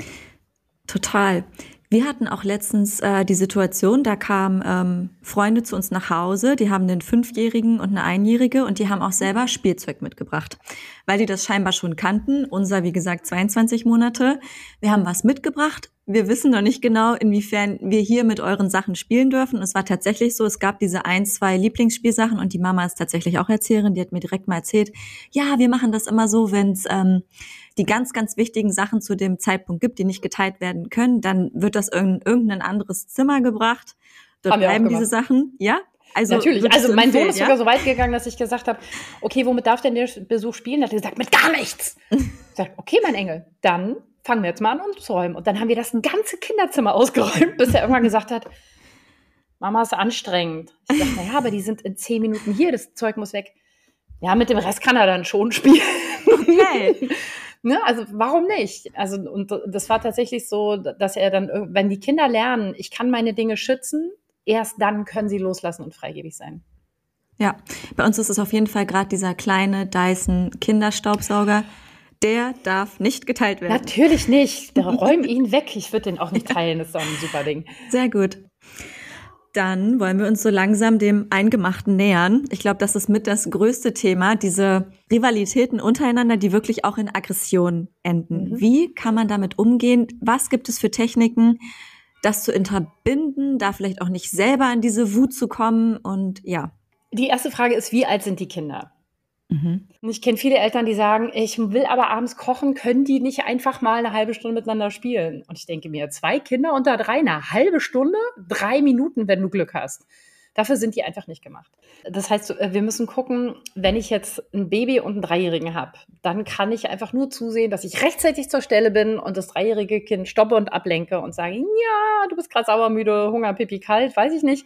Total. Wir hatten auch letztens die Situation, da kamen Freunde zu uns nach Hause, die haben einen 5-Jährigen und eine 1-Jährige und die haben auch selber Spielzeug mitgebracht, weil die das scheinbar schon kannten. Unser, wie gesagt, 22 Monate. Wir haben was mitgebracht. Wir wissen noch nicht genau, inwiefern wir hier mit euren Sachen spielen dürfen. Es war tatsächlich so, es gab diese 1, 2 Lieblingsspielsachen und die Mama ist tatsächlich auch Erzieherin, die hat mir direkt mal erzählt, ja, wir machen das immer so, wenn es die ganz, ganz wichtigen Sachen zu dem Zeitpunkt gibt, die nicht geteilt werden können, dann wird das in irgendein anderes Zimmer gebracht. Dort bleiben diese Sachen. Ja? Also natürlich. Also mein Sohn ist sogar so weit gegangen, dass ich gesagt habe, okay, womit darf denn der Besuch spielen? Da hat er gesagt, mit gar nichts. Ich sage, okay, mein Engel, dann fangen wir jetzt mal an umzuräumen. Und dann haben wir das ganze Kinderzimmer ausgeräumt, bis er irgendwann gesagt hat, Mama, ist anstrengend. Ich sage, naja, aber die sind in 10 Minuten hier, das Zeug muss weg. Ja, mit dem Rest kann er dann schon spielen. Okay. Ne, also warum nicht? Also und das war tatsächlich so, dass er dann, wenn die Kinder lernen, ich kann meine Dinge schützen, erst dann können sie loslassen und freigebig sein. Ja, bei uns ist es auf jeden Fall gerade dieser kleine Dyson Kinderstaubsauger, der darf nicht geteilt werden. Natürlich nicht, räum ihn weg, ich würde den auch nicht teilen, das ist doch ein super Ding. Sehr gut. Dann wollen wir uns so langsam dem Eingemachten nähern. Ich glaube, das ist mit das größte Thema, diese Rivalitäten untereinander, die wirklich auch in Aggression enden. Wie kann man damit umgehen? Was gibt es für Techniken, das zu unterbinden, da vielleicht auch nicht selber in diese Wut zu kommen? Und ja. Die erste Frage ist, wie alt sind die Kinder? Und ich kenne viele Eltern, die sagen, ich will aber abends kochen, können die nicht einfach mal eine halbe Stunde miteinander spielen? Und ich denke mir, 2 Kinder unter 3, eine halbe Stunde, 3 Minuten, wenn du Glück hast. Dafür sind die einfach nicht gemacht. Das heißt, wir müssen gucken, wenn ich jetzt ein Baby und einen 3-Jährigen habe, dann kann ich einfach nur zusehen, dass ich rechtzeitig zur Stelle bin und das 3-jährige Kind stoppe und ablenke und sage, ja, du bist gerade sauermüde, Hunger, Pipi, kalt, weiß ich nicht.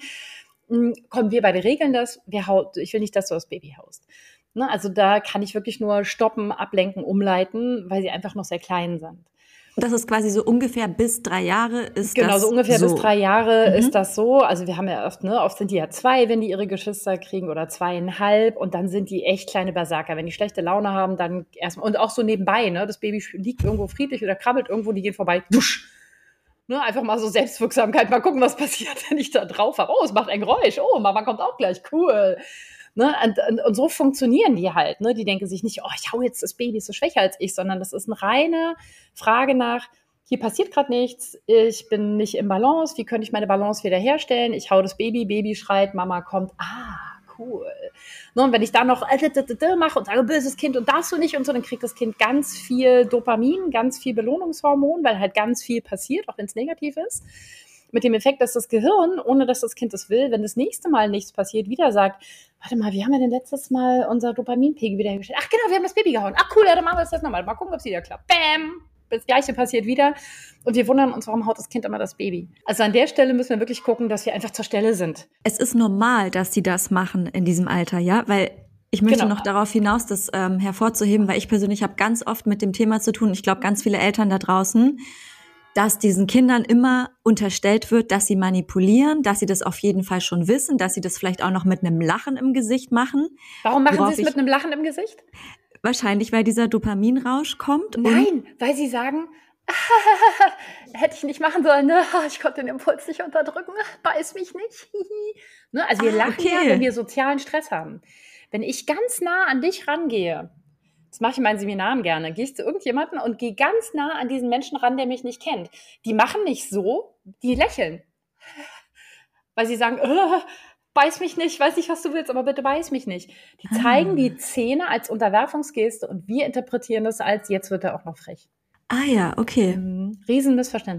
Komm, wir beide regeln das. Ich will nicht, dass du das Baby haust. Ne, also da kann ich wirklich nur stoppen, ablenken, umleiten, weil sie einfach noch sehr klein sind. Das ist quasi so ungefähr bis 3 Jahre ist genau, das so ungefähr so. Bis 3 Jahre ist das so. Also wir haben ja oft sind die ja 2, wenn die ihre Geschwister kriegen oder 2,5 und dann sind die echt kleine Berserker. Wenn die schlechte Laune haben, dann erstmal und auch so nebenbei, ne, das Baby liegt irgendwo friedlich oder krabbelt irgendwo, die gehen vorbei, dusch. Ne, einfach mal so Selbstwirksamkeit, mal gucken, was passiert, wenn ich da drauf habe. Oh, es macht ein Geräusch. Oh, Mama kommt auch gleich, cool. Ne, und so funktionieren die halt. Ne? Die denken sich nicht, oh, ich hau jetzt das Baby, ist so schwächer als ich, sondern das ist eine reine Frage nach, hier passiert gerade nichts, ich bin nicht im Balance, wie könnte ich meine Balance wiederherstellen? Ich hau das Baby, Baby schreit, Mama kommt, cool. Ne, und wenn ich dann noch mache und sage, böses Kind und darfst du nicht und so, dann kriegt das Kind ganz viel Dopamin, ganz viel Belohnungshormon, weil halt ganz viel passiert, auch wenn es negativ ist. Mit dem Effekt, dass das Gehirn, ohne dass das Kind das will, wenn das nächste Mal nichts passiert, wieder sagt, warte mal, wie haben wir denn letztes Mal unser Dopaminpegel wiederhergestellt? Ach genau, wir haben das Baby gehauen. Ach cool, ja, dann machen wir das jetzt nochmal. Mal gucken, ob es wieder klappt. Bäm! Das Gleiche passiert wieder. Und wir wundern uns, warum haut das Kind immer das Baby? Also an der Stelle müssen wir wirklich gucken, dass wir einfach zur Stelle sind. Es ist normal, dass sie das machen in diesem Alter, ja? Weil ich möchte noch darauf hinaus, das hervorzuheben, weil ich persönlich habe ganz oft mit dem Thema zu tun. Ich glaube, ganz viele Eltern da draußen, dass diesen Kindern immer unterstellt wird, dass sie manipulieren, dass sie das auf jeden Fall schon wissen, dass sie das vielleicht auch noch mit einem Lachen im Gesicht machen. Warum machen sie es mit einem Lachen im Gesicht? Wahrscheinlich, weil dieser Dopaminrausch kommt. Nein, weil sie sagen, hätte ich nicht machen sollen, ne? Ich konnte den Impuls nicht unterdrücken, beiß mich nicht. Ne? Also wir lachen ja, wenn wir sozialen Stress haben. Wenn ich ganz nah an dich rangehe, das mache ich in meinen Seminaren gerne. Gehe ich zu irgendjemandem und gehe ganz nah an diesen Menschen ran, der mich nicht kennt. Die machen nicht so, die lächeln. Weil sie sagen, beiß mich nicht, weiß nicht, was du willst, aber bitte beiß mich nicht. Die zeigen die Zähne als Unterwerfungsgeste und wir interpretieren das als, jetzt wird er auch noch frech. Ah ja, okay. Riesenmissverständnis.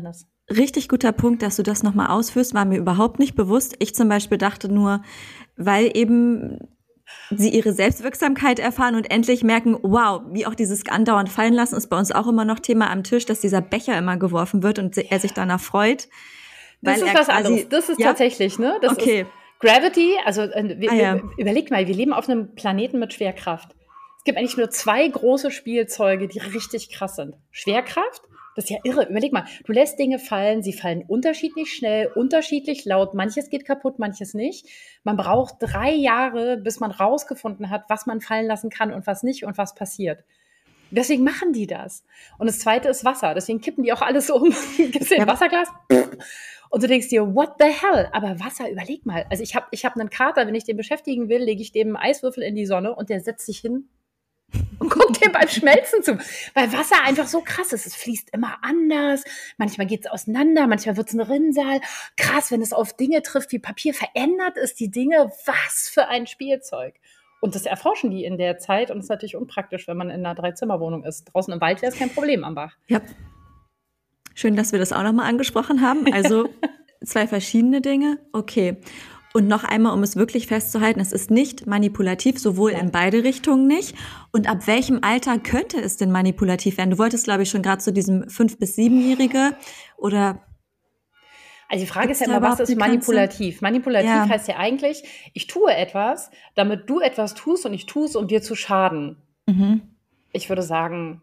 richtig guter Punkt, dass du das nochmal ausführst, war mir überhaupt nicht bewusst. Ich zum Beispiel dachte nur, weil eben sie ihre Selbstwirksamkeit erfahren und endlich merken, wow, wie auch dieses andauernd fallen lassen, ist bei uns auch immer noch Thema am Tisch, dass dieser Becher immer geworfen wird und er sich danach freut. Das ist was anderes. Das ist tatsächlich, ne? Das ist Gravity. Also überleg mal, wir leben auf einem Planeten mit Schwerkraft. Es gibt eigentlich nur 2 große Spielzeuge, die richtig krass sind. Schwerkraft, das ist ja irre. Überleg mal, du lässt Dinge fallen, sie fallen unterschiedlich schnell, unterschiedlich laut. Manches geht kaputt, manches nicht. Man braucht 3 Jahre, bis man rausgefunden hat, was man fallen lassen kann und was nicht und was passiert. Deswegen machen die das. Und das Zweite ist Wasser. Deswegen kippen die auch alles um. Gibst dir ein Wasserglas? Und du denkst dir, what the hell? Aber Wasser, überleg mal. Also ich hab einen Kater, wenn ich den beschäftigen will, lege ich dem einen Eiswürfel in die Sonne und der setzt sich hin und guckt dem beim Schmelzen zu. Weil Wasser einfach so krass ist. Es fließt immer anders. Manchmal geht es auseinander, manchmal wird es ein Rinnsal. Krass, wenn es auf Dinge trifft wie Papier, verändert es die Dinge. Was für ein Spielzeug. Und das erforschen die in der Zeit. Und es ist natürlich unpraktisch, wenn man in einer 3-Zimmer-Wohnung ist. Draußen im Wald wäre es kein Problem am Bach. Ja. Schön, dass wir das auch nochmal angesprochen haben. Also 2 verschiedene Dinge. Okay. Und noch einmal, um es wirklich festzuhalten, es ist nicht manipulativ, sowohl in beide Richtungen nicht. Und ab welchem Alter könnte es denn manipulativ werden? Du wolltest, glaube ich, schon gerade zu diesem 5- bis 7-Jährige oder... Also die Frage ist ja immer, was ist manipulativ? Manipulativ heißt ja eigentlich, ich tue etwas, damit du etwas tust und ich tue es, um dir zu schaden. Mhm. Ich würde sagen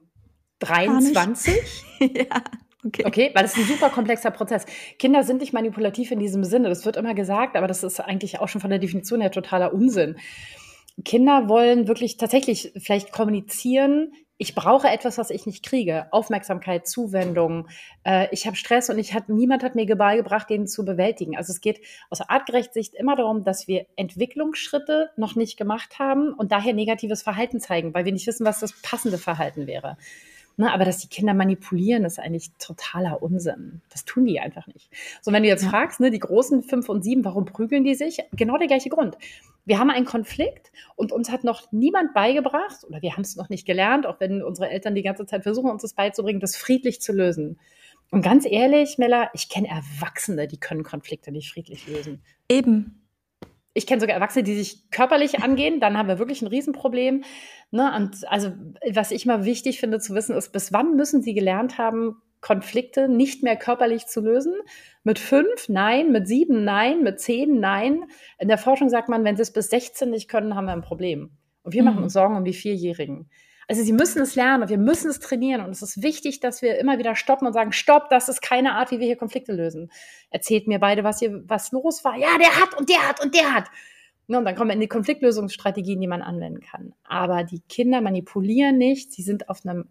23. Ja. Okay, weil das ist ein super komplexer Prozess. Kinder sind nicht manipulativ in diesem Sinne. Das wird immer gesagt, aber das ist eigentlich auch schon von der Definition her totaler Unsinn. Kinder wollen wirklich tatsächlich vielleicht kommunizieren, ich brauche etwas, was ich nicht kriege. Aufmerksamkeit, Zuwendung. Ich habe Stress und niemand hat mir beigebracht, den zu bewältigen. Also es geht aus artgerechter Sicht immer darum, dass wir Entwicklungsschritte noch nicht gemacht haben und daher negatives Verhalten zeigen, weil wir nicht wissen, was das passende Verhalten wäre. Ne, aber dass die Kinder manipulieren, ist eigentlich totaler Unsinn. Das tun die einfach nicht. So, wenn du jetzt fragst, ne, die großen 5 und 7, warum prügeln die sich? Genau der gleiche Grund. Wir haben einen Konflikt und uns hat noch niemand beigebracht, oder wir haben es noch nicht gelernt, auch wenn unsere Eltern die ganze Zeit versuchen, uns das beizubringen, das friedlich zu lösen. Und ganz ehrlich, Mella, ich kenne Erwachsene, die können Konflikte nicht friedlich lösen. Eben. Ich kenne sogar Erwachsene, die sich körperlich angehen, dann haben wir wirklich ein Riesenproblem. Ne? Und also, was ich mal wichtig finde zu wissen, ist, bis wann müssen sie gelernt haben, Konflikte nicht mehr körperlich zu lösen? Mit 5, nein, mit 7, nein, mit 10, nein. In der Forschung sagt man, wenn sie es bis 16 nicht können, haben wir ein Problem. Und wir machen uns Sorgen um die 4-Jährigen. Also sie müssen es lernen und wir müssen es trainieren. Und es ist wichtig, dass wir immer wieder stoppen und sagen, stopp, das ist keine Art, wie wir hier Konflikte lösen. Erzählt mir beide, was los war. Ja, der hat und der hat und der hat. Und dann kommen wir in die Konfliktlösungsstrategien, die man anwenden kann. Aber die Kinder manipulieren nicht. Sie sind in einem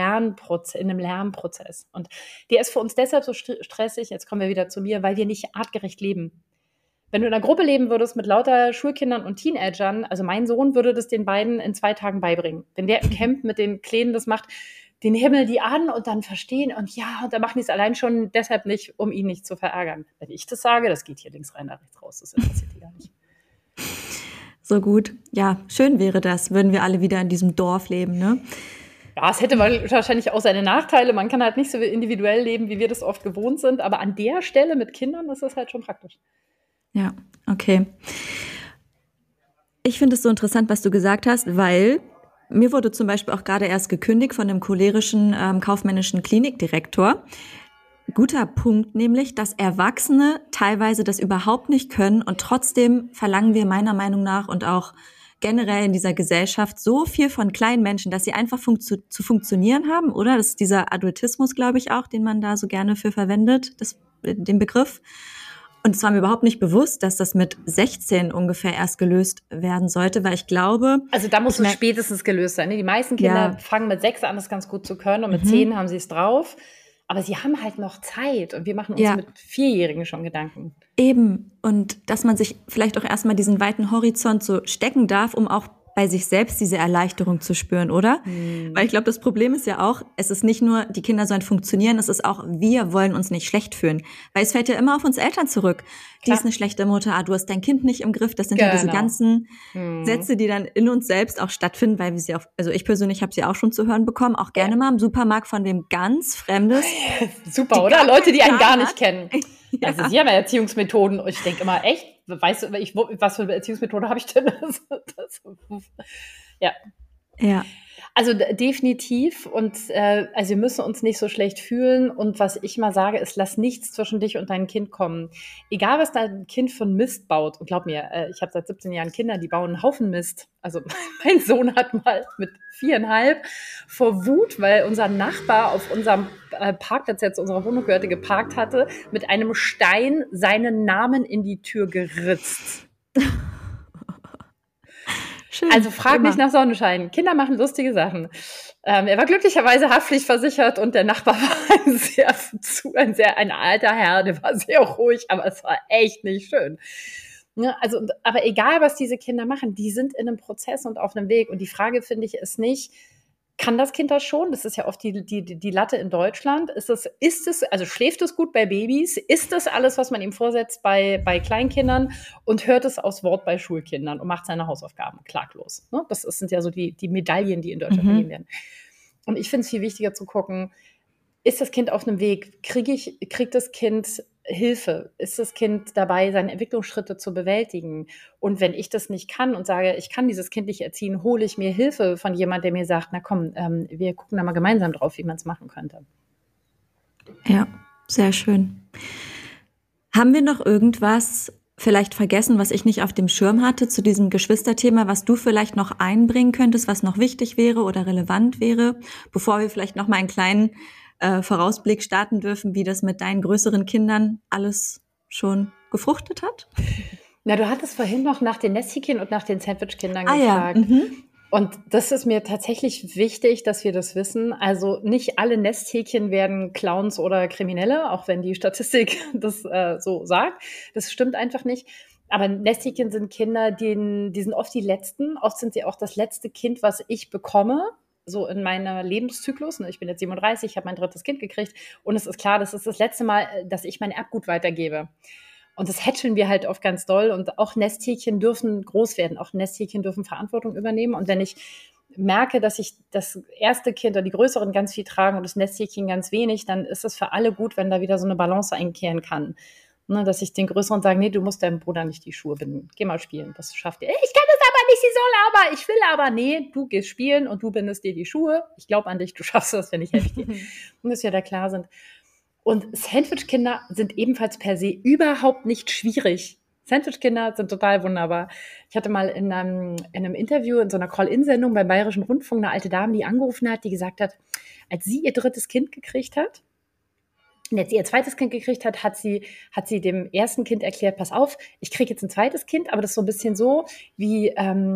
Lernprozess. Und der ist für uns deshalb so stressig, jetzt kommen wir wieder zu mir, weil wir nicht artgerecht leben. Wenn du in einer Gruppe leben würdest mit lauter Schulkindern und Teenagern, also mein Sohn würde das den beiden in 2 Tagen beibringen. Wenn der im Camp mit den Kleinen das macht, den Himmel die an und dann verstehen und dann machen die es allein schon deshalb nicht, um ihn nicht zu verärgern. Wenn ich das sage, das geht hier links rein, da rechts raus, das interessiert die gar nicht. So gut. Ja, schön wäre das, würden wir alle wieder in diesem Dorf leben, ne? Ja, es hätte wahrscheinlich auch seine Nachteile. Man kann halt nicht so individuell leben, wie wir das oft gewohnt sind. Aber an der Stelle mit Kindern ist das halt schon praktisch. Ja, okay. Ich finde es so interessant, was du gesagt hast, weil mir wurde zum Beispiel auch gerade erst gekündigt von einem cholerischen kaufmännischen Klinikdirektor. Guter Punkt nämlich, dass Erwachsene teilweise das überhaupt nicht können und trotzdem verlangen wir meiner Meinung nach und auch generell in dieser Gesellschaft so viel von kleinen Menschen, dass sie einfach zu funktionieren haben, oder? Das ist dieser Adultismus, glaube ich auch, den man da so gerne für verwendet, den Begriff. Und es war mir überhaupt nicht bewusst, dass das mit 16 ungefähr erst gelöst werden sollte, weil ich glaube... Also da muss es spätestens gelöst sein. Ne? Die meisten Kinder fangen mit 6 an, das ganz gut zu können und mit 10 haben sie es drauf. Aber sie haben halt noch Zeit und wir machen uns mit 4-Jährigen schon Gedanken. Eben. Und dass man sich vielleicht auch erstmal diesen weiten Horizont so stecken darf, um auch bei sich selbst diese Erleichterung zu spüren, oder? Weil ich glaube, das Problem ist ja auch, es ist nicht nur, die Kinder sollen funktionieren, es ist auch, wir wollen uns nicht schlecht fühlen. Weil es fällt ja immer auf uns Eltern zurück. Die ist eine schlechte Mutter, du hast dein Kind nicht im Griff. Das sind ja diese ganzen Sätze, die dann in uns selbst auch stattfinden, weil wir sie auch, also ich persönlich habe sie auch schon zu hören bekommen, auch gerne mal im Supermarkt von wem ganz Fremdes. Super, oder? Leute, die einen gar nicht kennen. Ja. Also sie haben ja Erziehungsmethoden und ich denke immer, echt, weißt du, was für eine Erziehungsmethode habe ich denn? Ja. Ja. Also definitiv und also wir müssen uns nicht so schlecht fühlen und was ich mal sage ist, lass nichts zwischen dich und dein Kind kommen. Egal, was dein Kind von Mist baut und glaub mir, ich habe seit 17 Jahren Kinder, die bauen einen Haufen Mist. Also mein Sohn hat mal mit 4,5 vor Wut, weil unser Nachbar auf unserem Parkplatz, der zu unserer Wohnung gehörte, geparkt hatte, mit einem Stein seinen Namen in die Tür geritzt. Schön, also frag nicht nach Sonnenschein. Kinder machen lustige Sachen. Er war glücklicherweise haftpflichtversichert und der Nachbar war ein alter Herr, der war sehr ruhig, aber es war echt nicht schön. Ja, also, aber egal, was diese Kinder machen, die sind in einem Prozess und auf einem Weg. Und die Frage, finde ich, ist nicht, kann das Kind das schon? Das ist ja oft die Latte in Deutschland. Also schläft es gut bei Babys? Ist das alles, was man ihm vorsetzt bei Kleinkindern? Und hört es aus Wort bei Schulkindern und macht seine Hausaufgaben klaglos? Ne? Das sind ja so die Medaillen, die in Deutschland vergeben werden. Und ich finde es viel wichtiger zu gucken, ist das Kind auf einem Weg? Kriegt das Kind Hilfe? Ist das Kind dabei, seine Entwicklungsschritte zu bewältigen? Und wenn ich das nicht kann und sage, ich kann dieses Kind nicht erziehen, hole ich mir Hilfe von jemandem, der mir sagt, na komm, wir gucken da mal gemeinsam drauf, wie man es machen könnte. Ja, sehr schön. Haben wir noch irgendwas vielleicht vergessen, was ich nicht auf dem Schirm hatte zu diesem Geschwisterthema, was du vielleicht noch einbringen könntest, was noch wichtig wäre oder relevant wäre, bevor wir vielleicht noch mal einen kleinen Vorausblick starten dürfen, wie das mit deinen größeren Kindern alles schon gefruchtet hat? Na, du hattest vorhin noch nach den Nesthäkchen und nach den Sandwich-Kindern gefragt. Ja. Und das ist mir tatsächlich wichtig, dass wir das wissen. Also nicht alle Nesthäkchen werden Clowns oder Kriminelle, auch wenn die Statistik das so sagt. Das stimmt einfach nicht. Aber Nesthäkchen sind Kinder, die sind oft die Letzten. Oft sind sie auch das letzte Kind, was ich bekomme. So in meiner Lebenszyklus, ich bin jetzt 37, ich habe mein 3. Kind gekriegt und es ist klar, das ist das letzte Mal, dass ich mein Erbgut weitergebe. Und das hätscheln wir halt oft ganz doll und auch Nesthäkchen dürfen groß werden, auch Nesthäkchen dürfen Verantwortung übernehmen und wenn ich merke, dass ich das erste Kind oder die Größeren ganz viel tragen und das Nesthäkchen ganz wenig, dann ist es für alle gut, wenn da wieder so eine Balance einkehren kann. Ne, dass ich den Größeren sage, nee, du musst deinem Bruder nicht die Schuhe binden. Geh mal spielen, das schafft ihr. Ich kann das aber nicht, sie soll aber, ich will aber. Nee, du gehst spielen und du bindest dir die Schuhe. Ich glaube an dich, du schaffst das, wenn ich helfe dir. Und dass wir da klar sind. Und Sandwich-Kinder sind ebenfalls per se überhaupt nicht schwierig. Sandwich-Kinder sind total wunderbar. Ich hatte mal in einem Interview, in so einer Call-In-Sendung beim Bayerischen Rundfunk eine alte Dame, die angerufen hat, die gesagt hat, als sie ihr 3. Kind gekriegt hat, und jetzt ihr 2. Kind gekriegt hat, hat sie dem ersten Kind erklärt, pass auf, ich kriege jetzt ein 2. Kind, aber das ist so ein bisschen so, wie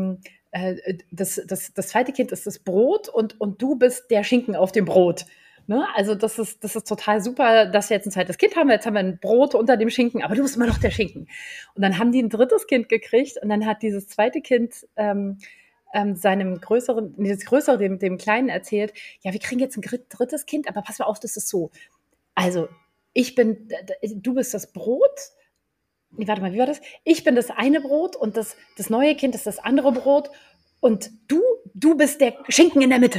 das 2. Kind ist das Brot und du bist der Schinken auf dem Brot. Ne? Also das ist total super, dass wir jetzt ein 2. Kind haben. Jetzt haben wir ein Brot unter dem Schinken, aber du bist immer noch der Schinken. Und dann haben die ein 3. Kind gekriegt und dann hat dieses 2. Kind seinem dem Kleinen erzählt, ja, wir kriegen jetzt ein 3. Kind, aber pass mal auf, das ist so. Also, du bist das Brot. Nee, warte mal, wie war das? Ich bin das eine Brot und das neue Kind ist das andere Brot und du bist der Schinken in der Mitte.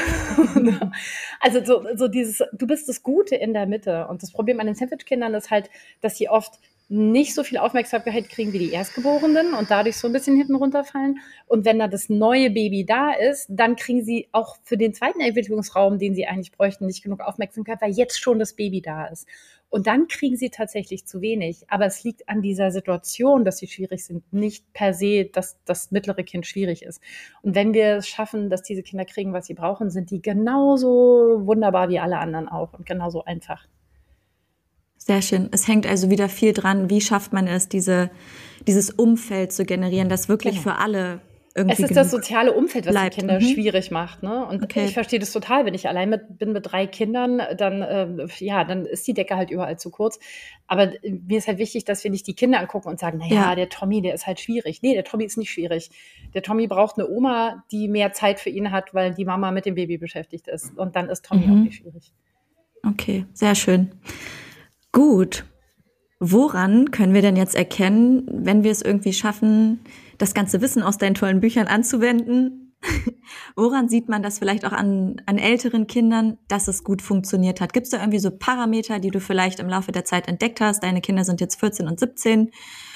Also so dieses, du bist das Gute in der Mitte. Und das Problem an den Sandwich-Kindern ist halt, dass sie oft nicht so viel Aufmerksamkeit kriegen wie die Erstgeborenen und dadurch so ein bisschen hinten runterfallen. Und wenn da das neue Baby da ist, dann kriegen sie auch für den zweiten Entwicklungsraum, den sie eigentlich bräuchten, nicht genug Aufmerksamkeit, weil jetzt schon das Baby da ist. Und dann kriegen sie tatsächlich zu wenig. Aber es liegt an dieser Situation, dass sie schwierig sind, nicht per se, dass das mittlere Kind schwierig ist. Und wenn wir es schaffen, dass diese Kinder kriegen, was sie brauchen, sind die genauso wunderbar wie alle anderen auch und genauso einfach. Sehr schön. Es hängt also wieder viel dran, wie schafft man es, dieses Umfeld zu generieren, das wirklich für alle irgendwie Es ist das genug soziale Umfeld, was bleibt. die Kinder schwierig macht, ne? Und Okay. ich verstehe das total. Wenn ich allein bin mit 3 Kindern, dann ist die Decke halt überall zu kurz. Aber mir ist halt wichtig, dass wir nicht die Kinder angucken und sagen, Ja. der Tommy, der ist halt schwierig. Nee, der Tommy ist nicht schwierig. Der Tommy braucht eine Oma, die mehr Zeit für ihn hat, weil die Mama mit dem Baby beschäftigt ist. Und dann ist Tommy auch nicht schwierig. Okay, sehr schön. Gut. Woran können wir denn jetzt erkennen, wenn wir es irgendwie schaffen, das ganze Wissen aus deinen tollen Büchern anzuwenden? Woran sieht man das vielleicht auch an älteren Kindern, dass es gut funktioniert hat? Gibt es da irgendwie so Parameter, die du vielleicht im Laufe der Zeit entdeckt hast? Deine Kinder sind jetzt 14 und 17.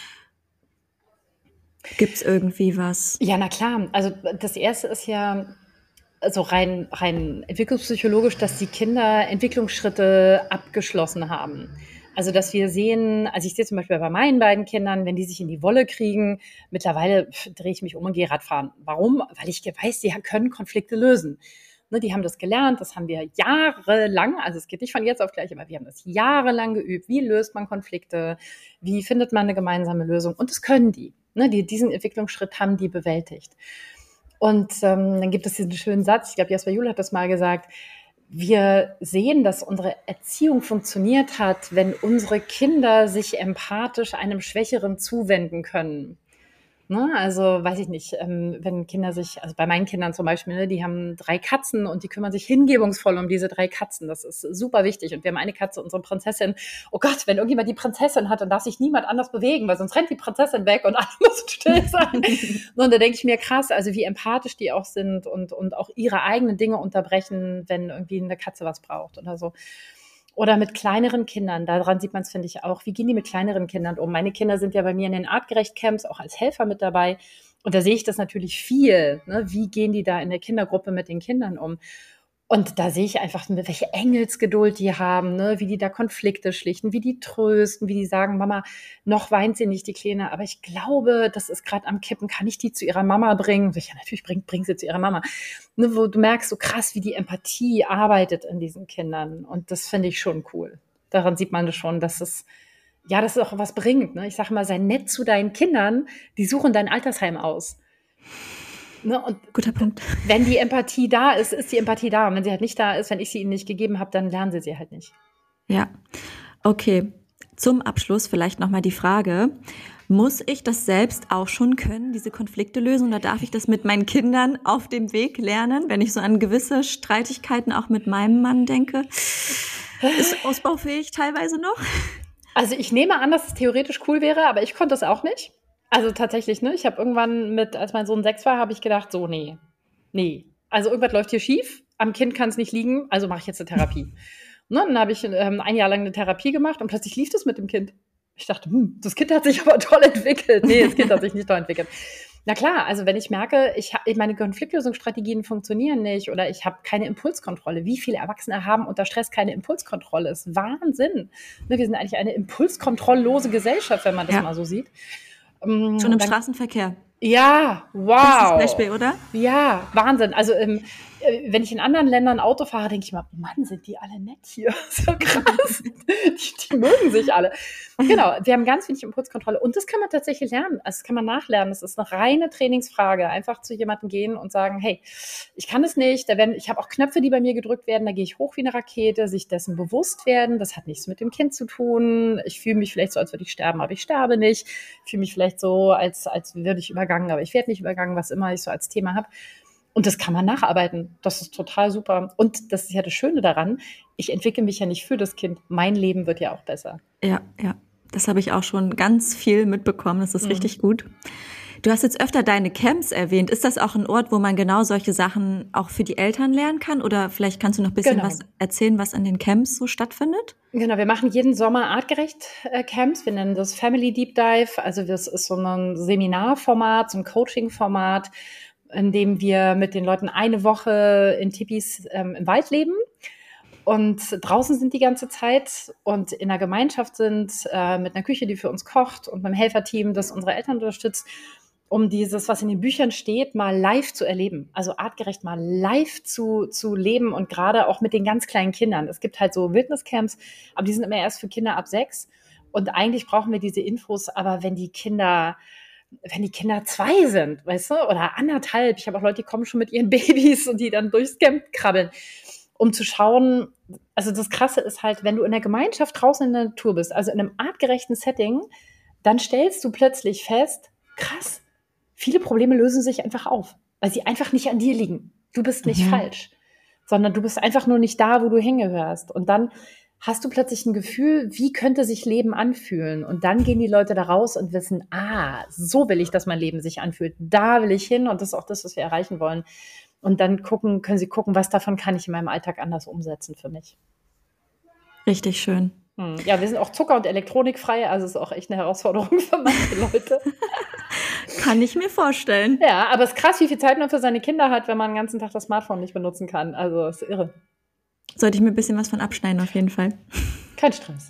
Gibt es irgendwie was? Ja, na klar. Also das Erste ist ja also rein entwicklungspsychologisch, dass die Kinder Entwicklungsschritte abgeschlossen haben. Also dass wir sehen, also ich sehe zum Beispiel bei meinen beiden Kindern, wenn die sich in die Wolle kriegen, mittlerweile drehe ich mich um und gehe Radfahren. Warum? Weil ich weiß, die können Konflikte lösen. Ne, die haben das gelernt, das haben wir jahrelang, also es geht nicht von jetzt auf gleich, aber wir haben das jahrelang geübt. Wie löst man Konflikte? Wie findet man eine gemeinsame Lösung? Und das können die. Ne, diesen Entwicklungsschritt haben die bewältigt. Und dann gibt es diesen schönen Satz, ich glaube, Jasper Juhl hat das mal gesagt, wir sehen, dass unsere Erziehung funktioniert hat, wenn unsere Kinder sich empathisch einem Schwächeren zuwenden können. Ne? Also weiß ich nicht, wenn Kinder sich, also bei meinen Kindern zum Beispiel, ne, die haben 3 Katzen und die kümmern sich hingebungsvoll um diese 3 Katzen. Das ist super wichtig. Und wir haben eine Katze, unsere Prinzessin. Oh Gott, wenn irgendjemand die Prinzessin hat, dann darf sich niemand anders bewegen, weil sonst rennt die Prinzessin weg und alle müssen still sein. Und da denke ich mir, krass, also wie empathisch die auch sind und auch ihre eigenen Dinge unterbrechen, wenn irgendwie eine Katze was braucht oder so. Oder mit kleineren Kindern, daran sieht man es, finde ich, auch. Wie gehen die mit kleineren Kindern um? Meine Kinder sind ja bei mir in den Artgerecht-Camps auch als Helfer mit dabei. Und da sehe ich das natürlich viel. Ne? Wie gehen die da in der Kindergruppe mit den Kindern um? Und da sehe ich einfach, welche Engelsgeduld die haben, ne? Wie die da Konflikte schlichten, wie die trösten, wie die sagen, Mama, noch weint sie nicht, die Kleine, aber ich glaube, das ist gerade am Kippen, kann ich die zu ihrer Mama bringen? Und ich, ja, natürlich bring sie zu ihrer Mama. Ne, wo du merkst so krass, wie die Empathie arbeitet in diesen Kindern. Und das finde ich schon cool. Daran sieht man das schon, dass es auch was bringt. Ne? Ich sage mal, sei nett zu deinen Kindern, die suchen dein Altersheim aus. Ne, und guter Punkt. wenn die Empathie da ist, ist die Empathie da. Und wenn sie halt nicht da ist, wenn ich sie ihnen nicht gegeben habe, dann lernen sie halt nicht. Ja, okay. Zum Abschluss vielleicht nochmal die Frage, muss ich das selbst auch schon können, diese Konflikte lösen? Oder darf ich das mit meinen Kindern auf dem Weg lernen, wenn ich so an gewisse Streitigkeiten auch mit meinem Mann denke? Ist ausbaufähig teilweise noch? Also ich nehme an, dass es theoretisch cool wäre, aber ich konnte es auch nicht. Also tatsächlich, ne? Ich habe irgendwann als mein Sohn 6 war, habe ich gedacht, so, nee. Also irgendwas läuft hier schief, am Kind kann es nicht liegen, also mache ich jetzt eine Therapie. Ne? Dann habe ich 1 Jahr lang eine Therapie gemacht und plötzlich lief das mit dem Kind. Ich dachte, das Kind hat sich aber toll entwickelt. Nee, das Kind hat sich nicht toll entwickelt. Na klar, also wenn ich merke, meine Konfliktlösungsstrategien funktionieren nicht oder ich habe keine Impulskontrolle. Wie viele Erwachsene haben unter Stress keine Impulskontrolle? Das ist Wahnsinn. Ne, wir sind eigentlich eine impulskontrolllose Gesellschaft, wenn man das mal so sieht. Schon im Straßenverkehr. Ja, wow. Bestes Beispiel, oder? Ja, Wahnsinn. Also wenn ich in anderen Ländern Auto fahre, denke ich mal, Mann, sind die alle nett hier. So krass. die mögen sich alle. Genau, wir haben ganz wenig Impulskontrolle. Und das kann man tatsächlich lernen. Also das kann man nachlernen. Das ist eine reine Trainingsfrage. Einfach zu jemandem gehen und sagen, hey, ich kann das nicht. Ich habe auch Knöpfe, die bei mir gedrückt werden. Da gehe ich hoch wie eine Rakete. Sich dessen bewusst werden. Das hat nichts mit dem Kind zu tun. Ich fühle mich vielleicht so, als würde ich sterben, aber ich sterbe nicht. Ich fühle mich vielleicht so, als würde ich übergangen, aber ich werde nicht übergangen, was immer ich so als Thema habe. Und das kann man nacharbeiten. Das ist total super. Und das ist ja das Schöne daran, ich entwickle mich ja nicht für das Kind. Mein Leben wird ja auch besser. Ja. Das habe ich auch schon ganz viel mitbekommen. Das ist richtig gut. Du hast jetzt öfter deine Camps erwähnt. Ist das auch ein Ort, wo man genau solche Sachen auch für die Eltern lernen kann? Oder vielleicht kannst du noch ein bisschen was erzählen, was an den Camps so stattfindet? Genau, wir machen jeden Sommer artgerecht Camps. Wir nennen das Family Deep Dive. Also das ist so ein Seminarformat, so ein Coaching-Format, in dem wir mit den Leuten eine Woche in Tipis im Wald leben und draußen sind die ganze Zeit und in einer Gemeinschaft sind, mit einer Küche, die für uns kocht und einem Helferteam, das unsere Eltern unterstützt, um dieses, was in den Büchern steht, mal live zu erleben. Also artgerecht mal live zu leben und gerade auch mit den ganz kleinen Kindern. Es gibt halt so Wildniscamps, aber die sind immer erst für Kinder ab 6 und eigentlich brauchen wir diese Infos, aber wenn die Kinder wenn die Kinder 2 sind, weißt du, oder 1,5. Ich habe auch Leute, die kommen schon mit ihren Babys und die dann durchs Camp krabbeln, um zu schauen. Also das Krasse ist halt, wenn du in der Gemeinschaft draußen in der Natur bist, also in einem artgerechten Setting, dann stellst du plötzlich fest, krass, viele Probleme lösen sich einfach auf, weil sie einfach nicht an dir liegen. Du bist nicht falsch, sondern du bist einfach nur nicht da, wo du hingehörst. Und dann hast du plötzlich ein Gefühl, wie könnte sich Leben anfühlen? Und dann gehen die Leute da raus und wissen, so will ich, dass mein Leben sich anfühlt. Da will ich hin und das ist auch das, was wir erreichen wollen. Und dann können sie gucken, was davon kann ich in meinem Alltag anders umsetzen für mich. Richtig schön. Ja, wir sind auch zucker- und elektronikfrei, also ist auch echt eine Herausforderung für manche Leute. Kann ich mir vorstellen. Ja, aber es ist krass, wie viel Zeit man für seine Kinder hat, wenn man den ganzen Tag das Smartphone nicht benutzen kann. Also ist irre. Sollte ich mir ein bisschen was von abschneiden, auf jeden Fall. Kein Stress.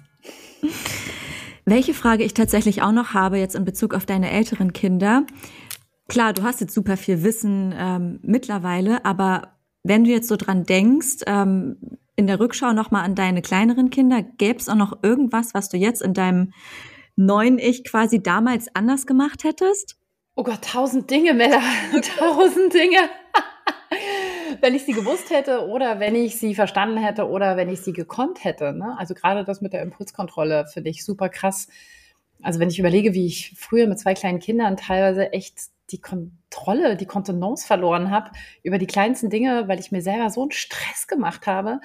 Welche Frage ich tatsächlich auch noch habe, jetzt in Bezug auf deine älteren Kinder. Klar, du hast jetzt super viel Wissen mittlerweile, aber wenn du jetzt so dran denkst, in der Rückschau nochmal an deine kleineren Kinder, gäbe es auch noch irgendwas, was du jetzt in deinem neuen Ich quasi damals anders gemacht hättest? Oh Gott, 1000 Dinge, Mella. 1000 Dinge. Wenn ich sie gewusst hätte oder wenn ich sie verstanden hätte oder wenn ich sie gekonnt hätte. Ne? Also gerade das mit der Impulskontrolle finde ich super krass. Also wenn ich überlege, wie ich früher mit 2 kleinen Kindern teilweise echt die Kontrolle, die Kontenance verloren habe über die kleinsten Dinge, weil ich mir selber so einen Stress gemacht habe.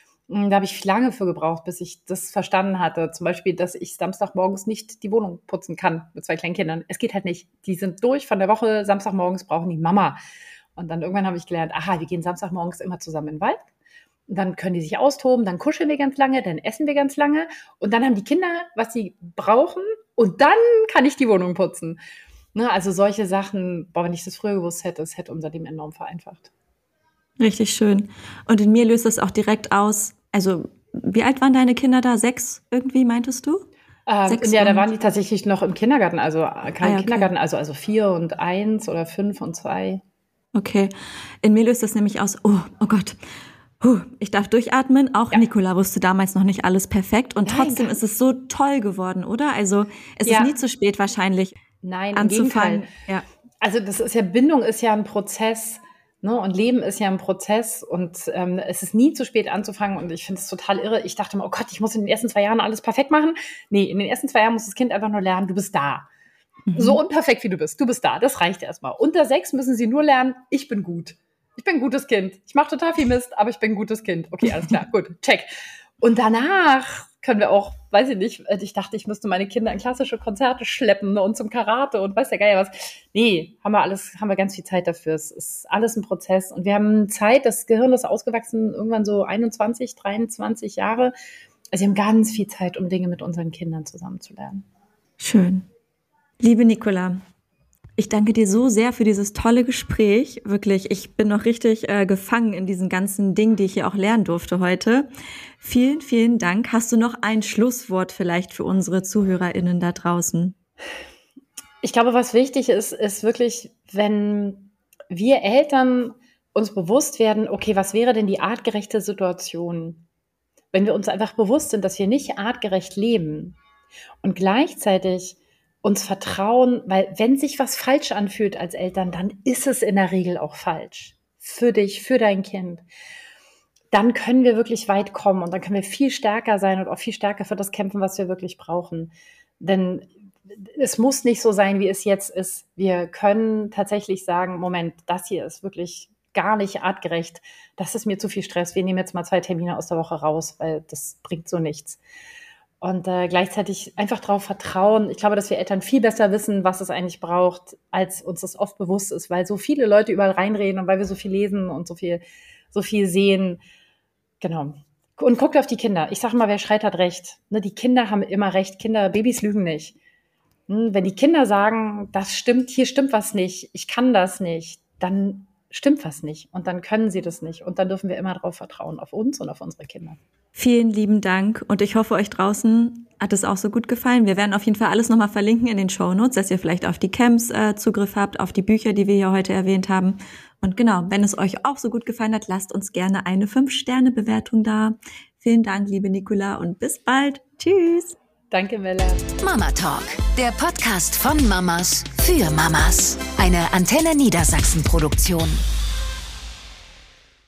Da habe ich lange für gebraucht, bis ich das verstanden hatte. Zum Beispiel, dass ich Samstagmorgens nicht die Wohnung putzen kann mit 2 kleinen Kindern. Es geht halt nicht. Die sind durch von der Woche. Samstagmorgens brauchen die Mama. Und dann irgendwann habe ich gelernt, wir gehen Samstagmorgens immer zusammen in den Wald. Und dann können die sich austoben, dann kuscheln wir ganz lange, dann essen wir ganz lange. Und dann haben die Kinder, was sie brauchen. Und dann kann ich die Wohnung putzen. Ne, also solche Sachen, wenn ich das früher gewusst hätte, es hätte unser Leben enorm vereinfacht. Richtig schön. Und in mir löst das auch direkt aus. Also, wie alt waren deine Kinder da? 6 irgendwie, meintest du? 6 ja, da waren die tatsächlich noch im Kindergarten, also kein okay. Kindergarten, also 4 und 1 oder 5 und 2. Okay. In mir löst das nämlich aus, oh Gott, ich darf durchatmen. Auch Nicola wusste damals noch nicht alles perfekt. Und trotzdem ist es so toll geworden, oder? Also, es ist nie zu spät wahrscheinlich. Nein, anzufangen. Im Gegenteil. Ja. Also das ist ja, Bindung ist ja ein Prozess, ne? Und Leben ist ja ein Prozess und es ist nie zu spät anzufangen und ich finde es total irre. Ich dachte immer, oh Gott, ich muss in den ersten 2 Jahren alles perfekt machen. Nee, in den ersten 2 Jahren muss das Kind einfach nur lernen, du bist da. So unperfekt wie du bist da, das reicht erstmal. Unter 6 müssen sie nur lernen, ich bin gut. Ich bin ein gutes Kind. Ich mache total viel Mist, aber ich bin ein gutes Kind. Okay, alles klar, gut, check. Und danach können wir auch, weiß ich nicht, ich dachte, ich müsste meine Kinder in klassische Konzerte schleppen und zum Karate und weiß der Geier was. Nee, haben wir ganz viel Zeit dafür. Es ist alles ein Prozess. Und wir haben Zeit, das Gehirn ist ausgewachsen, irgendwann so 21, 23 Jahre. Also wir haben ganz viel Zeit, um Dinge mit unseren Kindern zusammen zu lernen. Schön. Liebe Nicola, ich danke dir so sehr für dieses tolle Gespräch. Wirklich, ich bin noch richtig gefangen in diesen ganzen Dingen, die ich hier auch lernen durfte heute. Vielen, vielen Dank. Hast du noch ein Schlusswort vielleicht für unsere ZuhörerInnen da draußen? Ich glaube, was wichtig ist, ist wirklich, wenn wir Eltern uns bewusst werden, okay, was wäre denn die artgerechte Situation? Wenn wir uns einfach bewusst sind, dass wir nicht artgerecht leben und gleichzeitig uns vertrauen, weil wenn sich was falsch anfühlt als Eltern, dann ist es in der Regel auch falsch. Für dich, für dein Kind. Dann können wir wirklich weit kommen und dann können wir viel stärker sein und auch viel stärker für das kämpfen, was wir wirklich brauchen. Denn es muss nicht so sein, wie es jetzt ist. Wir können tatsächlich sagen, Moment, das hier ist wirklich gar nicht artgerecht. Das ist mir zu viel Stress. Wir nehmen jetzt mal 2 Termine aus der Woche raus, weil das bringt so nichts. Und gleichzeitig einfach darauf vertrauen. Ich glaube, dass wir Eltern viel besser wissen, was es eigentlich braucht, als uns das oft bewusst ist, weil so viele Leute überall reinreden und weil wir so viel lesen und so viel sehen. Genau. Und guckt auf die Kinder. Ich sage mal, wer schreit, hat recht. Ne, die Kinder haben immer recht. Babys lügen nicht. Wenn die Kinder sagen, das stimmt, hier stimmt was nicht, ich kann das nicht, dann stimmt was nicht. Und dann können sie das nicht. Und dann dürfen wir immer darauf vertrauen, auf uns und auf unsere Kinder. Vielen lieben Dank und ich hoffe, euch draußen hat es auch so gut gefallen. Wir werden auf jeden Fall alles nochmal verlinken in den Shownotes, dass ihr vielleicht auf die Camps Zugriff habt, auf die Bücher, die wir hier heute erwähnt haben. Und genau, wenn es euch auch so gut gefallen hat, lasst uns gerne eine 5-Sterne-Bewertung da. Vielen Dank, liebe Nicola, und bis bald. Tschüss. Danke, Mella. Mama Talk, Der Podcast von Mamas für Mamas. Eine Antenne Niedersachsen Produktion.